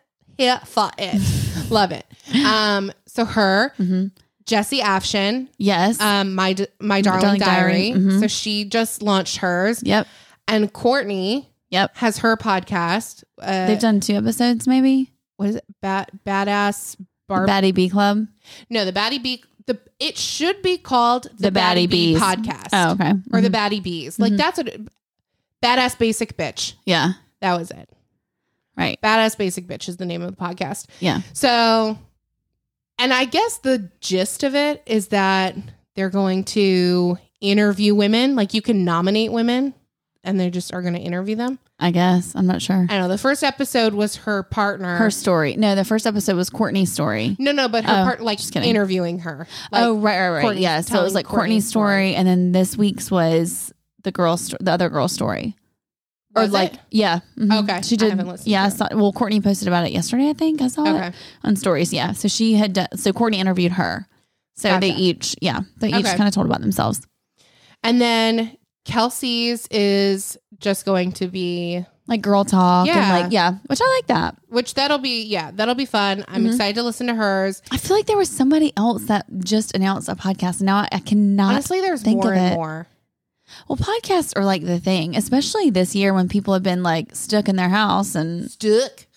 Love it. So her, Jessie Afshin. Yes. My Darling Diary. So she just launched hers. Yep. And Courtney has her podcast. They've done 2 episodes maybe. What is it? Badass Barb? Baddie Bee Club? No, the Baddie Bee. It should be called the Baddie Bees podcast. Oh, okay. Or the Baddie Bees. Like that's what Badass Basic Bitch. Yeah. That was it. Right. Badass Basic Bitch is the name of the podcast. Yeah. So, and I guess the gist of it is that they're going to interview women. Like you can nominate women and they just are going to interview them. I guess. I'm not sure. I know. The first episode was her partner. Her story. No, the first episode was Courtney's story. No, but her part, like interviewing her. Like, right. Courtney's yeah. So it was like Courtney's story. And then this week's was the other girl's story. Was or like, it? Yeah. Okay. She did. I haven't listened yeah. to Well, Courtney posted about it yesterday, I think. I saw it on stories. Yeah. So she had done, so Courtney interviewed her. So Gotcha. they each kind of told about themselves. And then Kelsey's is just going to be like girl talk and which I like that. Which that'll be fun. I'm excited to listen to hers. I feel like there was somebody else that just announced a podcast. And now I cannot honestly, there's think more of and it. more. Well, podcasts are like the thing, especially this year when people have been like stuck in their house and stuck.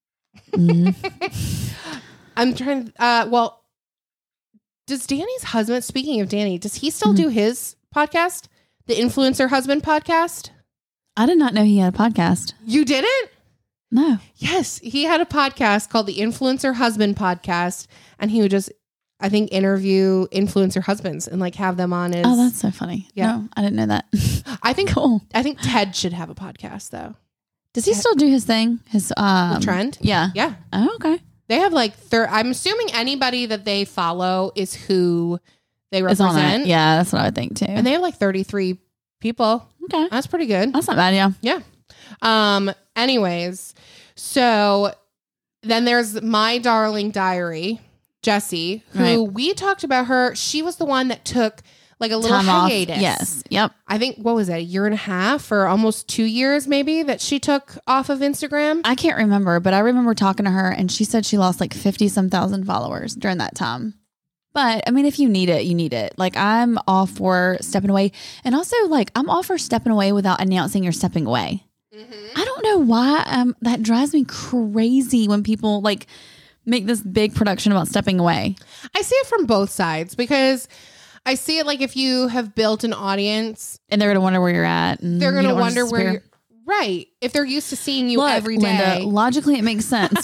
I'm trying. Well, does Danny's husband? Speaking of Danny, does he still do his podcast, the Influencer Husband podcast? I did not know he had a podcast. You didn't? No. Yes, he had a podcast called the Influencer Husband Podcast, and he would just, I think, interview influencer husbands and like have them on his. Oh, that's so funny. Yeah. No, I didn't know that. I think cool. I think Ted should have a podcast though. Does he still do his thing? His Trend? Yeah. Yeah. Oh, okay. They have like I'm assuming anybody that they follow is who they represent. Yeah, that's what I would think too. And they have like 33 people. Okay. That's pretty good. That's not bad, yeah. Yeah. Anyways, so Then there's My Darling Diary, Jessie, who we talked about her. She was the one that took like a little Time off. hiatus. Yes. Yep. I think, what was it, a year and a half or almost 2 years maybe that she took off of Instagram? I can't remember, but I remember talking to her and she said she lost like 50-some thousand followers during that time. But I mean, if you need it, you need it. Like, I'm all for stepping away. And also, like, I'm all for stepping away without announcing you're stepping away. I don't know why that drives me crazy when people like make this big production about stepping away. I see it from both sides because I see it like if you have built an audience And they're going to wonder where you're at. And they're going you to don't wanna wonder where disappear. you're right. If they're used to seeing you Look, every day. Linda, logically, it makes sense.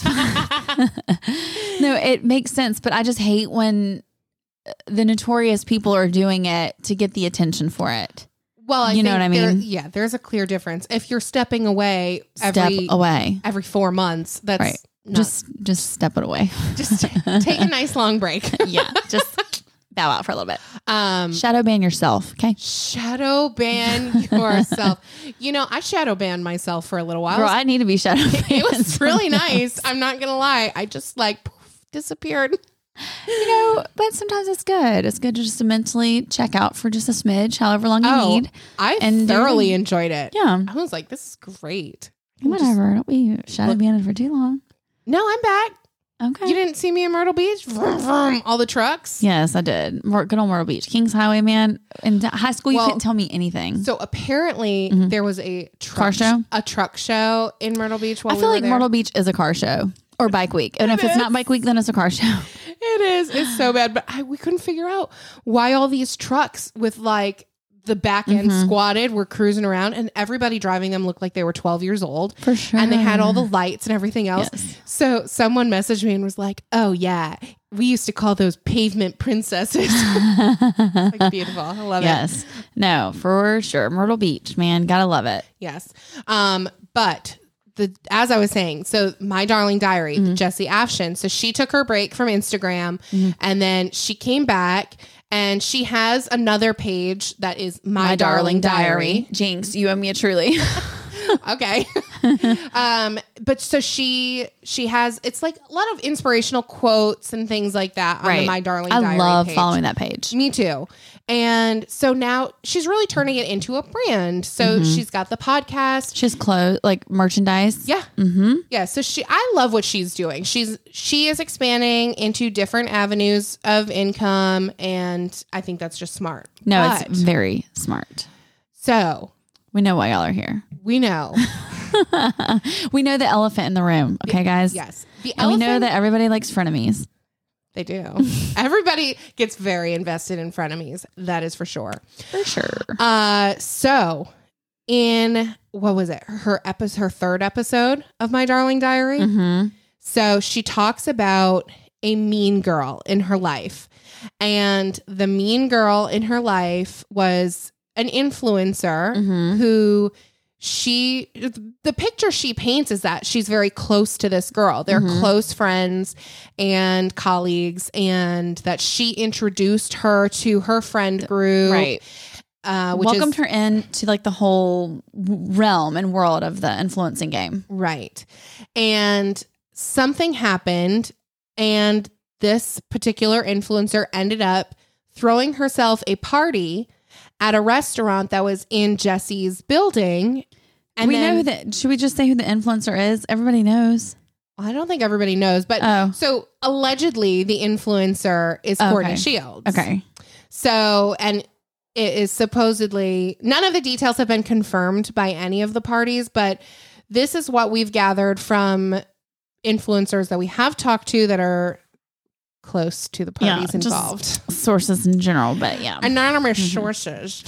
No, it makes sense. But I just hate when the notorious people are doing it to get the attention for it. Well, I You know think what I mean? there's a clear difference. If you're stepping away Step away. every 4 months, that's Right. not, Just step it away. just take a nice long break. Yeah. Just bow out for a little bit. Shadow ban yourself. Okay. Shadow ban yourself. You know, I shadow banned myself for a little while. Girl, I need to be shadow banned. It was really nice. I'm not going to lie. I just like poof, disappeared. You know, but sometimes it's good. It's good to just mentally check out for just a smidge, however long you need. I And thoroughly enjoyed it. Yeah. I was like, this is great. Whatever. Don't be shadow banned for too long. No, I'm back. Okay. You didn't see me in Myrtle Beach? Vroom, vroom, all the trucks. Yes, I did. Good old Myrtle Beach. Kings Highway, man. In high school, you couldn't tell me anything. So apparently there was a Car show? a truck show in Myrtle Beach. While I feel we like were there. Myrtle Beach is a car show or bike week. And if it's not bike week, then it's a car show. It is. It's so bad. But we couldn't figure out why all these trucks with like the back end squatted were cruising around, and everybody driving them looked like they were 12 years old. For sure. And they had all the lights and everything else. Yes. So someone messaged me and was like, oh yeah, we used to call those pavement princesses. Like, beautiful. I love it. Yes. No, for sure. Myrtle Beach, man. Gotta love it. Yes. But as I was saying, so My Darling Diary, Jessie Afshin. So she took her break from Instagram and then she came back and she has another page that is My Darling Diary. Jinx, you owe me a truly. Okay. But so she has, it's like a lot of inspirational quotes and things like that on the My Darling Diary I love page. following that page. Me too. And so now she's really turning it into a brand. So she's got the podcast. She's clothes, like merchandise. Yeah. Yeah. So I love what she's doing. She is expanding into different avenues of income. And I think that's just smart. No, But- it's very smart. So We know why y'all are here. we know. We know the elephant in the room. Okay, guys? Yes. The And we know elephant- that everybody likes frenemies. They do. Everybody gets very invested in frenemies. That is for sure. For sure. So in, what was it? Her third episode of My Darling Diary. So she talks about a mean girl in her life. And the mean girl in her life was an influencer who the picture she paints is that she's very close to this girl. They're close friends and colleagues, and that she introduced her to her friend group. Right. Which Welcomed her into like the whole realm and world of the influencing game. Right. And something happened, and this particular influencer ended up throwing herself a party at a restaurant that was in Jessie's building. And know that. Should we just say who the influencer is? Everybody knows. I don't think everybody knows, but so allegedly the influencer is Courtney Shields. Okay. So, and it is supposedly, none of the details have been confirmed by any of the parties, but this is what we've gathered from influencers that we have talked to that are close to the parties involved. Sources in general, but yeah. Anonymous sources.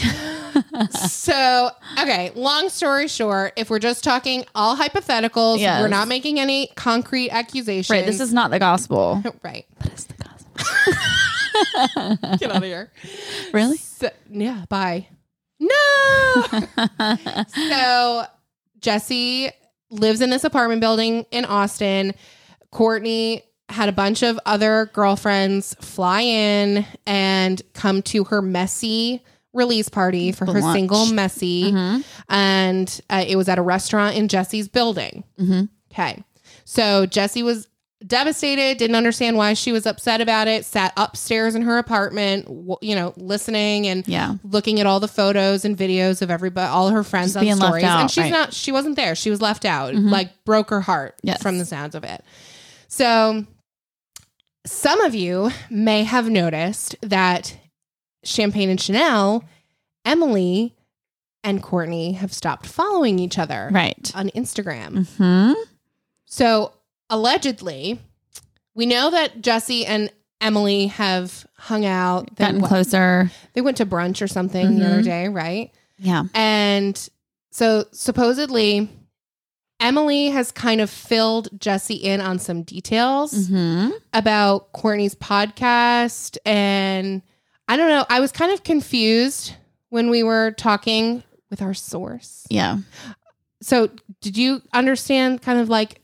So, okay, long story short, if we're just talking all hypotheticals, Yes. we're not making any concrete accusations. Right. This is not the gospel. Right. But it's the gospel. Get out of here. Really? So, yeah, bye. No. So Jessie lives in this apartment building in Austin. Courtney had a bunch of other girlfriends fly in and come to her messy release party for her Lunch. single Messy. And it was at a restaurant in Jessie's building. Okay. So Jessie was devastated, didn't understand why she was upset about it, sat upstairs in her apartment, listening and looking at all the photos and videos of everybody, all her friends on stories. And she wasn't there. She was left out, like broke her heart from the sounds of it. So some of you may have noticed that Champagne and Chanel, Emily and Courtney have stopped following each other on Instagram. Mm-hmm. So allegedly, we know that Jesse and Emily have hung out. Gotten closer. They went to brunch or something the other day, right? Yeah. And so supposedly, Emily has kind of filled Jesse in on some details about Courtney's podcast. And I don't know. I was kind of confused when we were talking with our source. Yeah. So did you understand kind of like...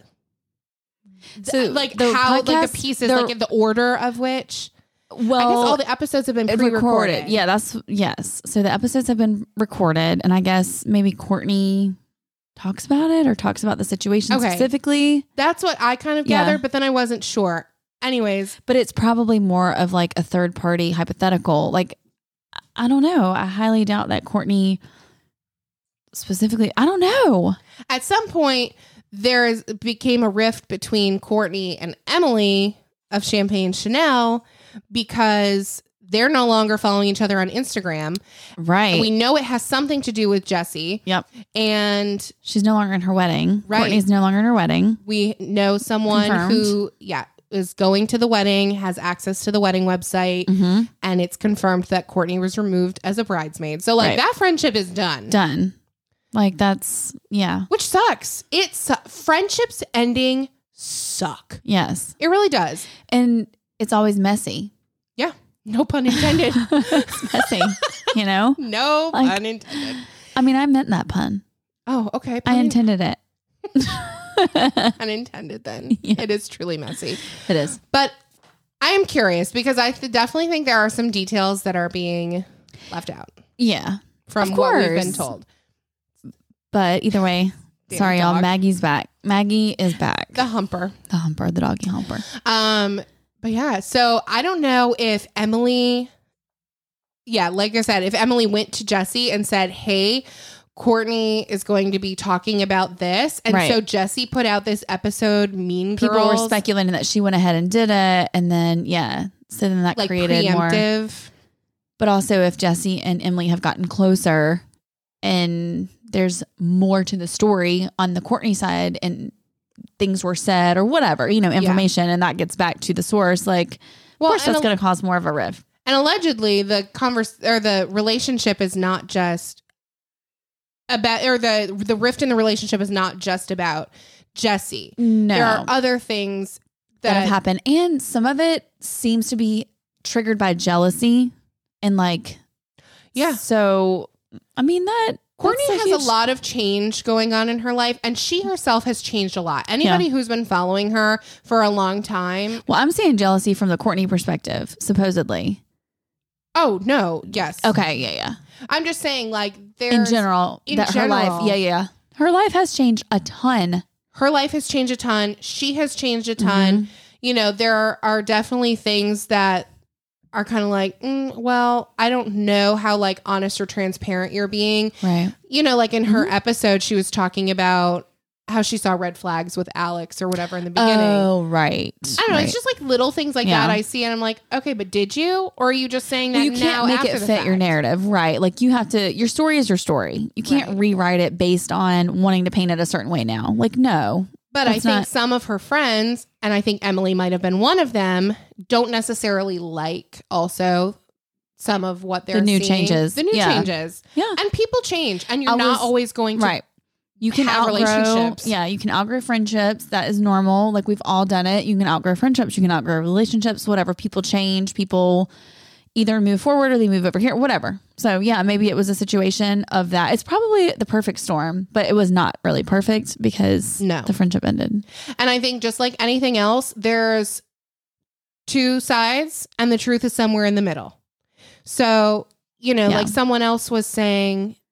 So like the how podcast, like the pieces, like in the order of which, well, I guess all the episodes have been pre-recorded. Yeah, yes. So the episodes have been recorded, and I guess maybe Courtney talks about it or talks about the situation specifically. That's what I kind of gathered, but then I wasn't sure. Anyways, but it's probably more of like a third party hypothetical. Like, I don't know. I highly doubt that Courtney specifically. I don't know. At some point, became a rift between Courtney and Emily of Champagne Chanel because they're no longer following each other on Instagram. Right. We know it has something to do with Jesse. Yep. And she's no longer in her wedding. Right. Courtney's no longer in her wedding. We know someone who, is going to the wedding, has access to the wedding website, and it's confirmed that Courtney was removed as a bridesmaid. So that friendship is done. Done. Like that's, Which sucks. Friendships ending suck. Yes. It really does. And it's always messy. Yeah. No pun intended. It's messy, you know? No pun intended. I mean, I meant that pun. Oh, okay. I intended it. Unintended then. Yeah. It is truly messy. It is. But I am curious because I definitely think there are some details that are being left out. Yeah. From what we've been told. But either way, sorry, y'all. Maggie's back. Maggie is back. The humper. The doggy humper. But yeah, so I don't know if Emily, like I said, if Emily went to Jesse and said, hey, Courtney is going to be talking about this. And so Jesse put out this episode, Mean Girls. People were speculating that she went ahead and did it. And then, so then that created preemptive. More. But also if Jesse and Emily have gotten closer and there's more to the story on the Courtney side and things were said or whatever, information, and that gets back to the source. Like, of course that's going to cause more of a rift. And allegedly the relationship is not just about, or the rift in the relationship is not just about Jesse. No. There are other things that have happened. And some of it seems to be triggered by jealousy and so I mean Courtney has a lot of change going on in her life, and she herself has changed a lot. Anybody who's been following her for a long time. Well, I'm saying jealousy from the Courtney perspective, supposedly. Oh, no. Yes. Okay. Yeah. I'm just saying, in general, her life. Her life has changed a ton. Her life has changed a ton. She has changed a ton. There are definitely things that are kind of well, I don't know how honest or transparent you're being. Right. In her episode, she was talking about how she saw red flags with Alex or whatever in the beginning. Oh, right. I don't know. It's just little things that I see. And I'm like, okay, but did you? Or are you just saying that you can't make it fit your narrative. Right. You have to, your story is your story. You can't rewrite it based on wanting to paint it a certain way now. No. But I think some of her friends, and I think Emily might have been one of them, don't necessarily also some of what they're seeing. The new changes. Yeah. And people change, and you're not always going to You can have relationships. Yeah, you can outgrow friendships. That is normal. We've all done it. You can outgrow friendships. You can outgrow relationships, whatever. People change. People either move forward or they move over here, whatever. So yeah, maybe it was a situation of that. It's probably the perfect storm, but it was not really perfect because the friendship ended. And I think just like anything else, there's two sides and the truth is somewhere in the middle. So, someone else was saying,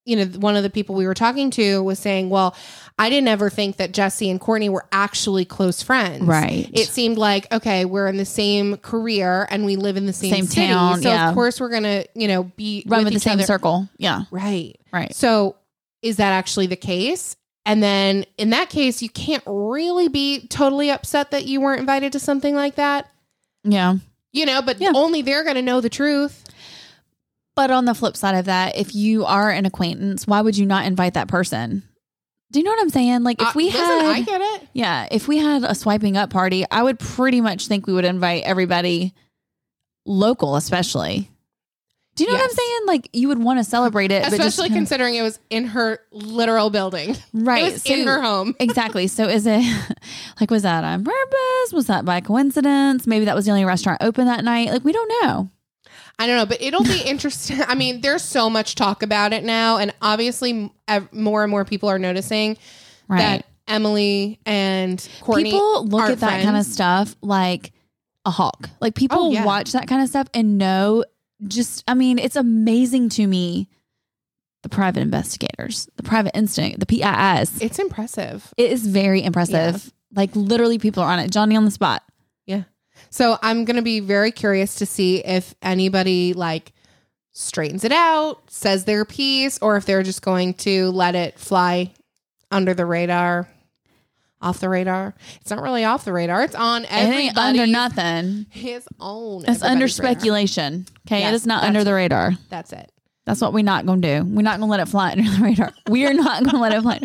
one of the people we were talking to was saying, well, I didn't ever think that Jessie and Kourtney were actually close friends. Right. It seemed like, okay, we're in the same career and we live in the same city. Town. So yeah. of course we're going to, be Run with the each same other. circle. Yeah. Right. Right. So is that actually the case? And then in that case, you can't really be totally upset that you weren't invited to something like that. Yeah. But only they're going to know the truth. But on the flip side of that, if you are an acquaintance, why would you not invite that person? Do you know what I'm saying? Like if we I get it. Yeah, if we had a swiping up party, I would pretty much think we would invite everybody local, especially. Do you know what I'm saying? Like you would want to celebrate it, especially considering it was in her literal building. Right. It was in her home. Exactly. So is it like, was that on purpose? Was that by coincidence? Maybe that was the only restaurant open that night. Like we don't know. I don't know, but it'll be interesting. I mean, there's so much talk about it now. And obviously more and more people are noticing that Emily and Kourtney people look are at that friends. kind of stuff like a hawk. Like people watch that kind of stuff and know it's amazing to me. The private investigators, the private instinct, the PIs. It's impressive. It is very impressive. Yeah. Like literally people are on it. Johnny on the spot. Yeah. So I'm going to be very curious to see if anybody like straightens it out, says their piece, or if they're just going to let it fly under the radar, off the radar. It's not really off the radar. It's on everybody. Under nothing. His own. It's under radar. speculation. Okay. Yes, it is not under the radar. That's it. That's what we're not going to do. We're not going to let it fly under the radar. We are not going to let it fly.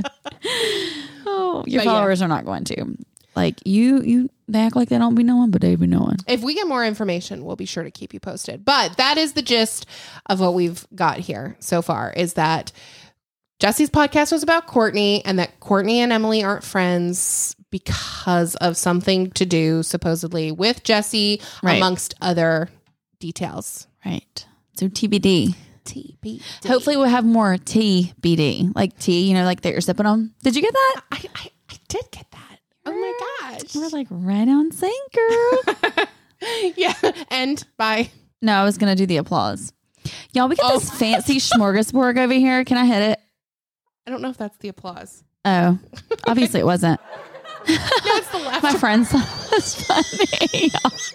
Oh, your followers are not going to. Like they act like they don't be knowing, but they be knowing. If we get more information, we'll be sure to keep you posted. But that is the gist of what we've got here so far is that Jessie's podcast was about Kourtney and that Kourtney and Emily aren't friends because of something to do supposedly with Jessie, amongst other details. Right. So TBD. TBD. Hopefully we'll have more TBD. Like tea, like that you're sipping on. Did you get that? I did get that. Oh my gosh. We're like right on sync, girl. Yeah. And bye. No, I was going to do the applause. Y'all, we got this fancy smorgasbord over here. Can I hit it? I don't know if that's the applause. Oh, obviously it wasn't. No, it's the left. My friends thought it was funny.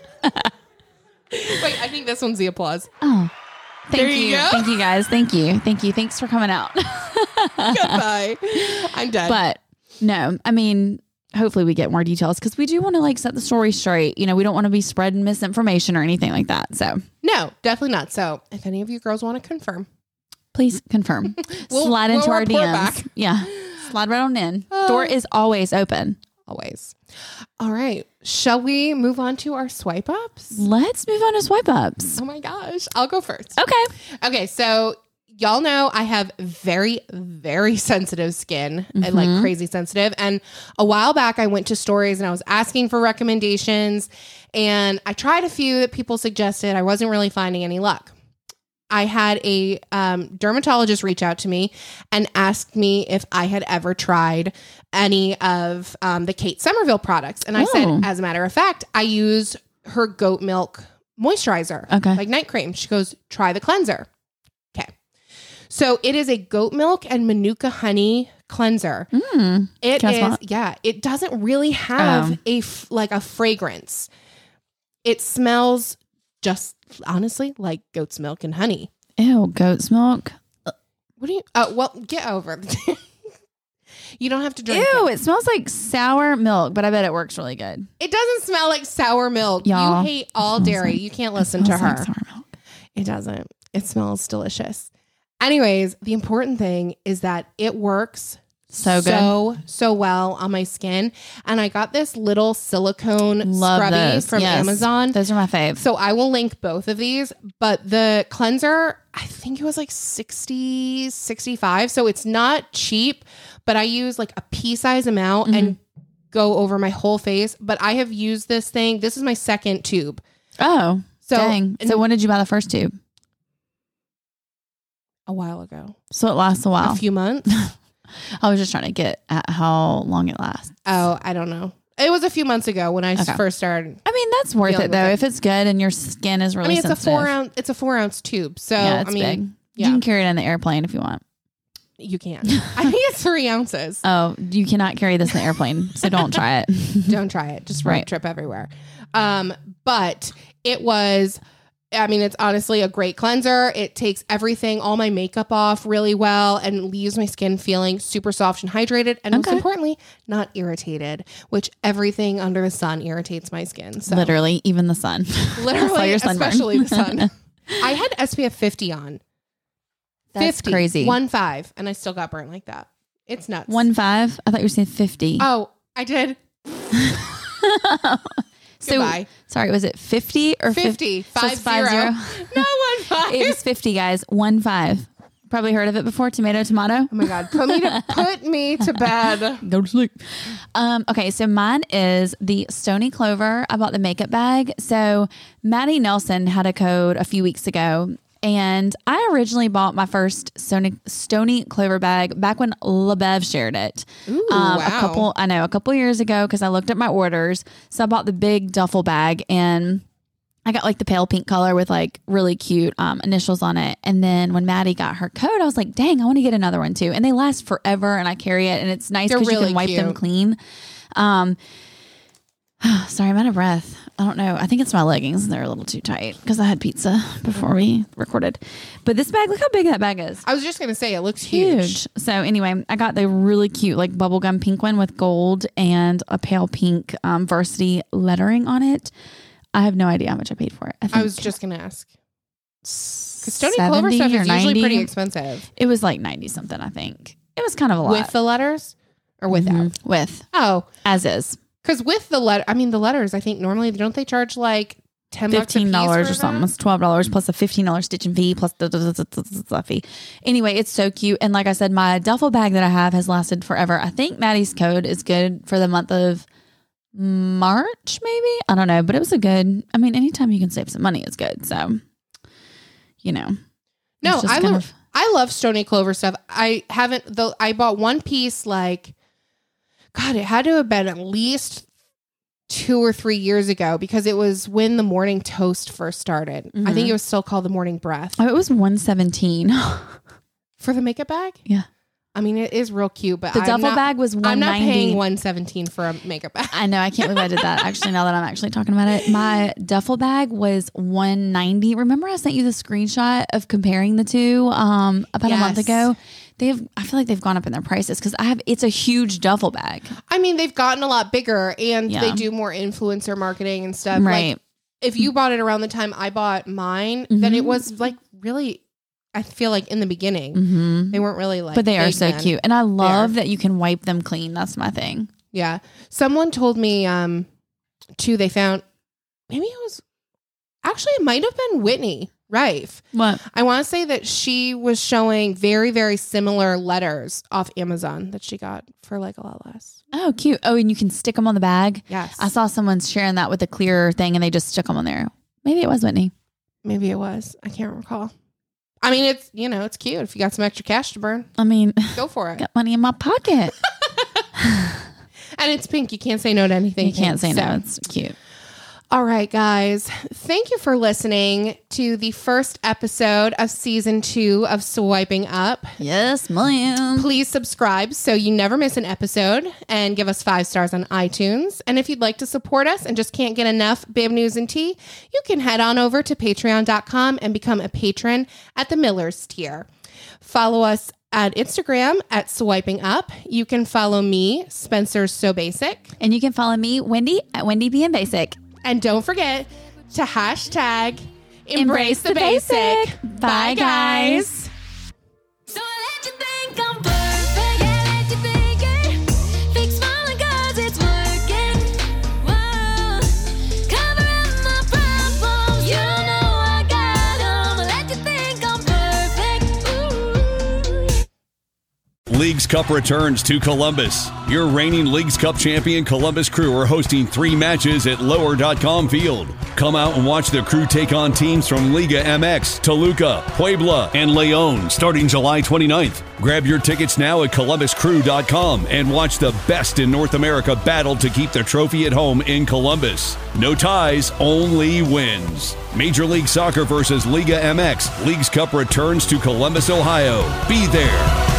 Wait, I think this one's the applause. Oh, thank There you go. Thank you guys. Thank you. Thanks for coming out. Goodbye. I'm done. But no, I mean, hopefully we get more details because we do want to set the story straight. We don't want to be spreading misinformation or anything like that. So no, definitely not. So if any of you girls want to confirm, please confirm. Slide into our DMs. Back. Yeah. Slide right on in. Door is always open. Always. All right. Shall we move on to our swipe ups? Let's move on to swipe ups. Oh my gosh. I'll go first. Okay. So y'all know I have very, very sensitive skin and like crazy sensitive. And a while back I went to Stories and I was asking for recommendations and I tried a few that people suggested. I wasn't really finding any luck. I had a dermatologist reach out to me and asked me if I had ever tried any of the Kate Somerville products. And I said, as a matter of fact, I use her goat milk moisturizer, like night cream. She goes, try the cleanser. Okay. So it is a goat milk and Manuka honey cleanser. It is, it doesn't really have a fragrance. It smells just honestly like goat's milk and honey. Ew, goat's milk. What do you, well, get over it. You don't have to drink it smells like sour milk, but I bet it works really good. It doesn't smell like sour milk. Y'all, you hate all dairy. You can't listen to her. Like sour milk. It doesn't. It smells delicious. Anyways, the important thing is that it works so good. So well on my skin. And I got this little silicone scrubby from Amazon. Those are my fave. So I will link both of these, but the cleanser, I think it was like 60, 65. So it's not cheap, but I use like a pea size amount and go over my whole face. But I have used this thing. This is my second tube. Oh, dang. So when did you buy the first tube? A while ago. So it lasts a while. A few months. I was just trying to get at how long it lasts. Oh, I don't know. It was a few months ago when I first started. I mean, that's worth it though. If it's good and your skin is really sensitive. It's a 4 ounce tube. So yeah, it's big. Yeah. You can carry it in the airplane if you want. You can. I think it's 3 ounces. Oh, you cannot carry this in the airplane, so don't try it. Don't try it. Just road trip everywhere. But it was, I mean, it's honestly a great cleanser. It takes everything, all my makeup off really well and leaves my skin feeling super soft and hydrated. And most importantly, not irritated, which everything under the sun irritates my skin. So Literally, even the sun. literally, especially the sun. I had SPF 50 on. That's 50, crazy. 1.5, and I still got burnt like that. It's nuts. 1.5? I thought you were saying 50. Oh, I did. So, Goodbye. sorry, was it 50 or 50? 50? 50. No, 1.5. It was 50, guys. 1.5. Probably heard of it before. Tomato. Oh my God. Put me to bed. Go to sleep. Okay, so mine is the Stony Clover. I bought the makeup bag. So Maddie Nelson had a code a few weeks ago. And I originally bought my first Stony Clover bag back when LaBev shared it. Ooh, wow. A couple years ago, because I looked at my orders. So I bought the big duffel bag, and I got like the pale pink color with like really cute initials on it. And then when Maddie got her code, I was like, dang, I want to get another one too. And they last forever, and I carry it, and it's nice because you can wipe them clean. Sorry, I'm out of breath. I don't know. I think it's my leggings. They're a little too tight because I had pizza before we recorded. But this bag, look how big that bag is. I was just going to say, it looks huge. So anyway, I got the really cute like bubblegum pink one with gold and a pale pink varsity lettering on it. I have no idea how much I paid for it. I was just going to ask. Because Stony Clover stuff is usually pretty expensive. It was like 90 something, I think. It was kind of a lot. With the letters or without? Mm-hmm. With. Oh. As is. Because with the the letters, I think normally, don't they charge like $10 $15 or something? It's $12 plus a $15 stitching fee plus the fee. Anyway, it's so cute. And like I said, my duffel bag that I have has lasted forever. I think Maddie's code is good for the month of March, maybe? I don't know. But it was anytime you can save some money is good. So, No, I love Stony Clover stuff. I bought one piece like, God, it had to have been at least 2 or 3 years ago because it was when the morning toast first started. Mm-hmm. I think it was still called the morning breath. Oh, it was $117 for the makeup bag. Yeah, I mean it is real cute, but the duffel bag was $190. I'm not paying $117 for a makeup bag. I know. I can't believe I did that. Actually, now that I'm actually talking about it, my duffel bag was $190. Remember, I sent you the screenshot of comparing the two about a month ago. I feel like they've gone up in their prices because it's a huge duffel bag. I mean, they've gotten a lot bigger and they do more influencer marketing and stuff. Right. Like, if you bought it around the time I bought mine, then it was like really, I feel like in the beginning, they weren't really like, but they are so cute. And I love that you can wipe them clean. That's my thing. Yeah. Someone told me, too, they found, maybe it might have been Whitney Rife. What? I want to say that she was showing very, very similar letters off Amazon that she got for like a lot less. Oh, cute. Oh, and you can stick them on the bag? Yes. I saw someone sharing that with a clear thing and they just stuck them on there. Maybe it was Whitney. Maybe it was. I can't recall. I mean, it's, it's cute. If you got some extra cash to burn. I mean, go for it. Got money in my pocket. And it's pink. You can't say no to anything. You can't say no. It's cute. All right, guys. Thank you for listening to the first episode of season 2 of Swiping Up. Yes, ma'am. Please subscribe so you never miss an episode and give us 5 stars on iTunes. And if you'd like to support us and just can't get enough Bib News and Tea, you can head on over to patreon.com and become a patron at the Miller's tier. Follow us at Instagram at Swiping Up. You can follow me, Spencer's So Basic. And you can follow me, Wendy, at Wendy Being Basic. And don't forget to hashtag embrace the basic. Bye, guys. So I let you think I'm perfect. Yeah, let you think it. Fake smiling 'cause it's working. Whoa. Cover up my problems. You know I got 'em. I let you think I'm perfect. Ooh. Leagues Cup returns to Columbus. Your reigning Leagues Cup champion Columbus Crew are hosting 3 matches at Lower.com Field. Come out and watch the Crew take on teams from Liga MX, Toluca, Puebla, and León starting July 29th. Grab your tickets now at ColumbusCrew.com and watch the best in North America battle to keep the trophy at home in Columbus. No ties, only wins. Major League Soccer versus Liga MX. Leagues Cup returns to Columbus, Ohio. Be there.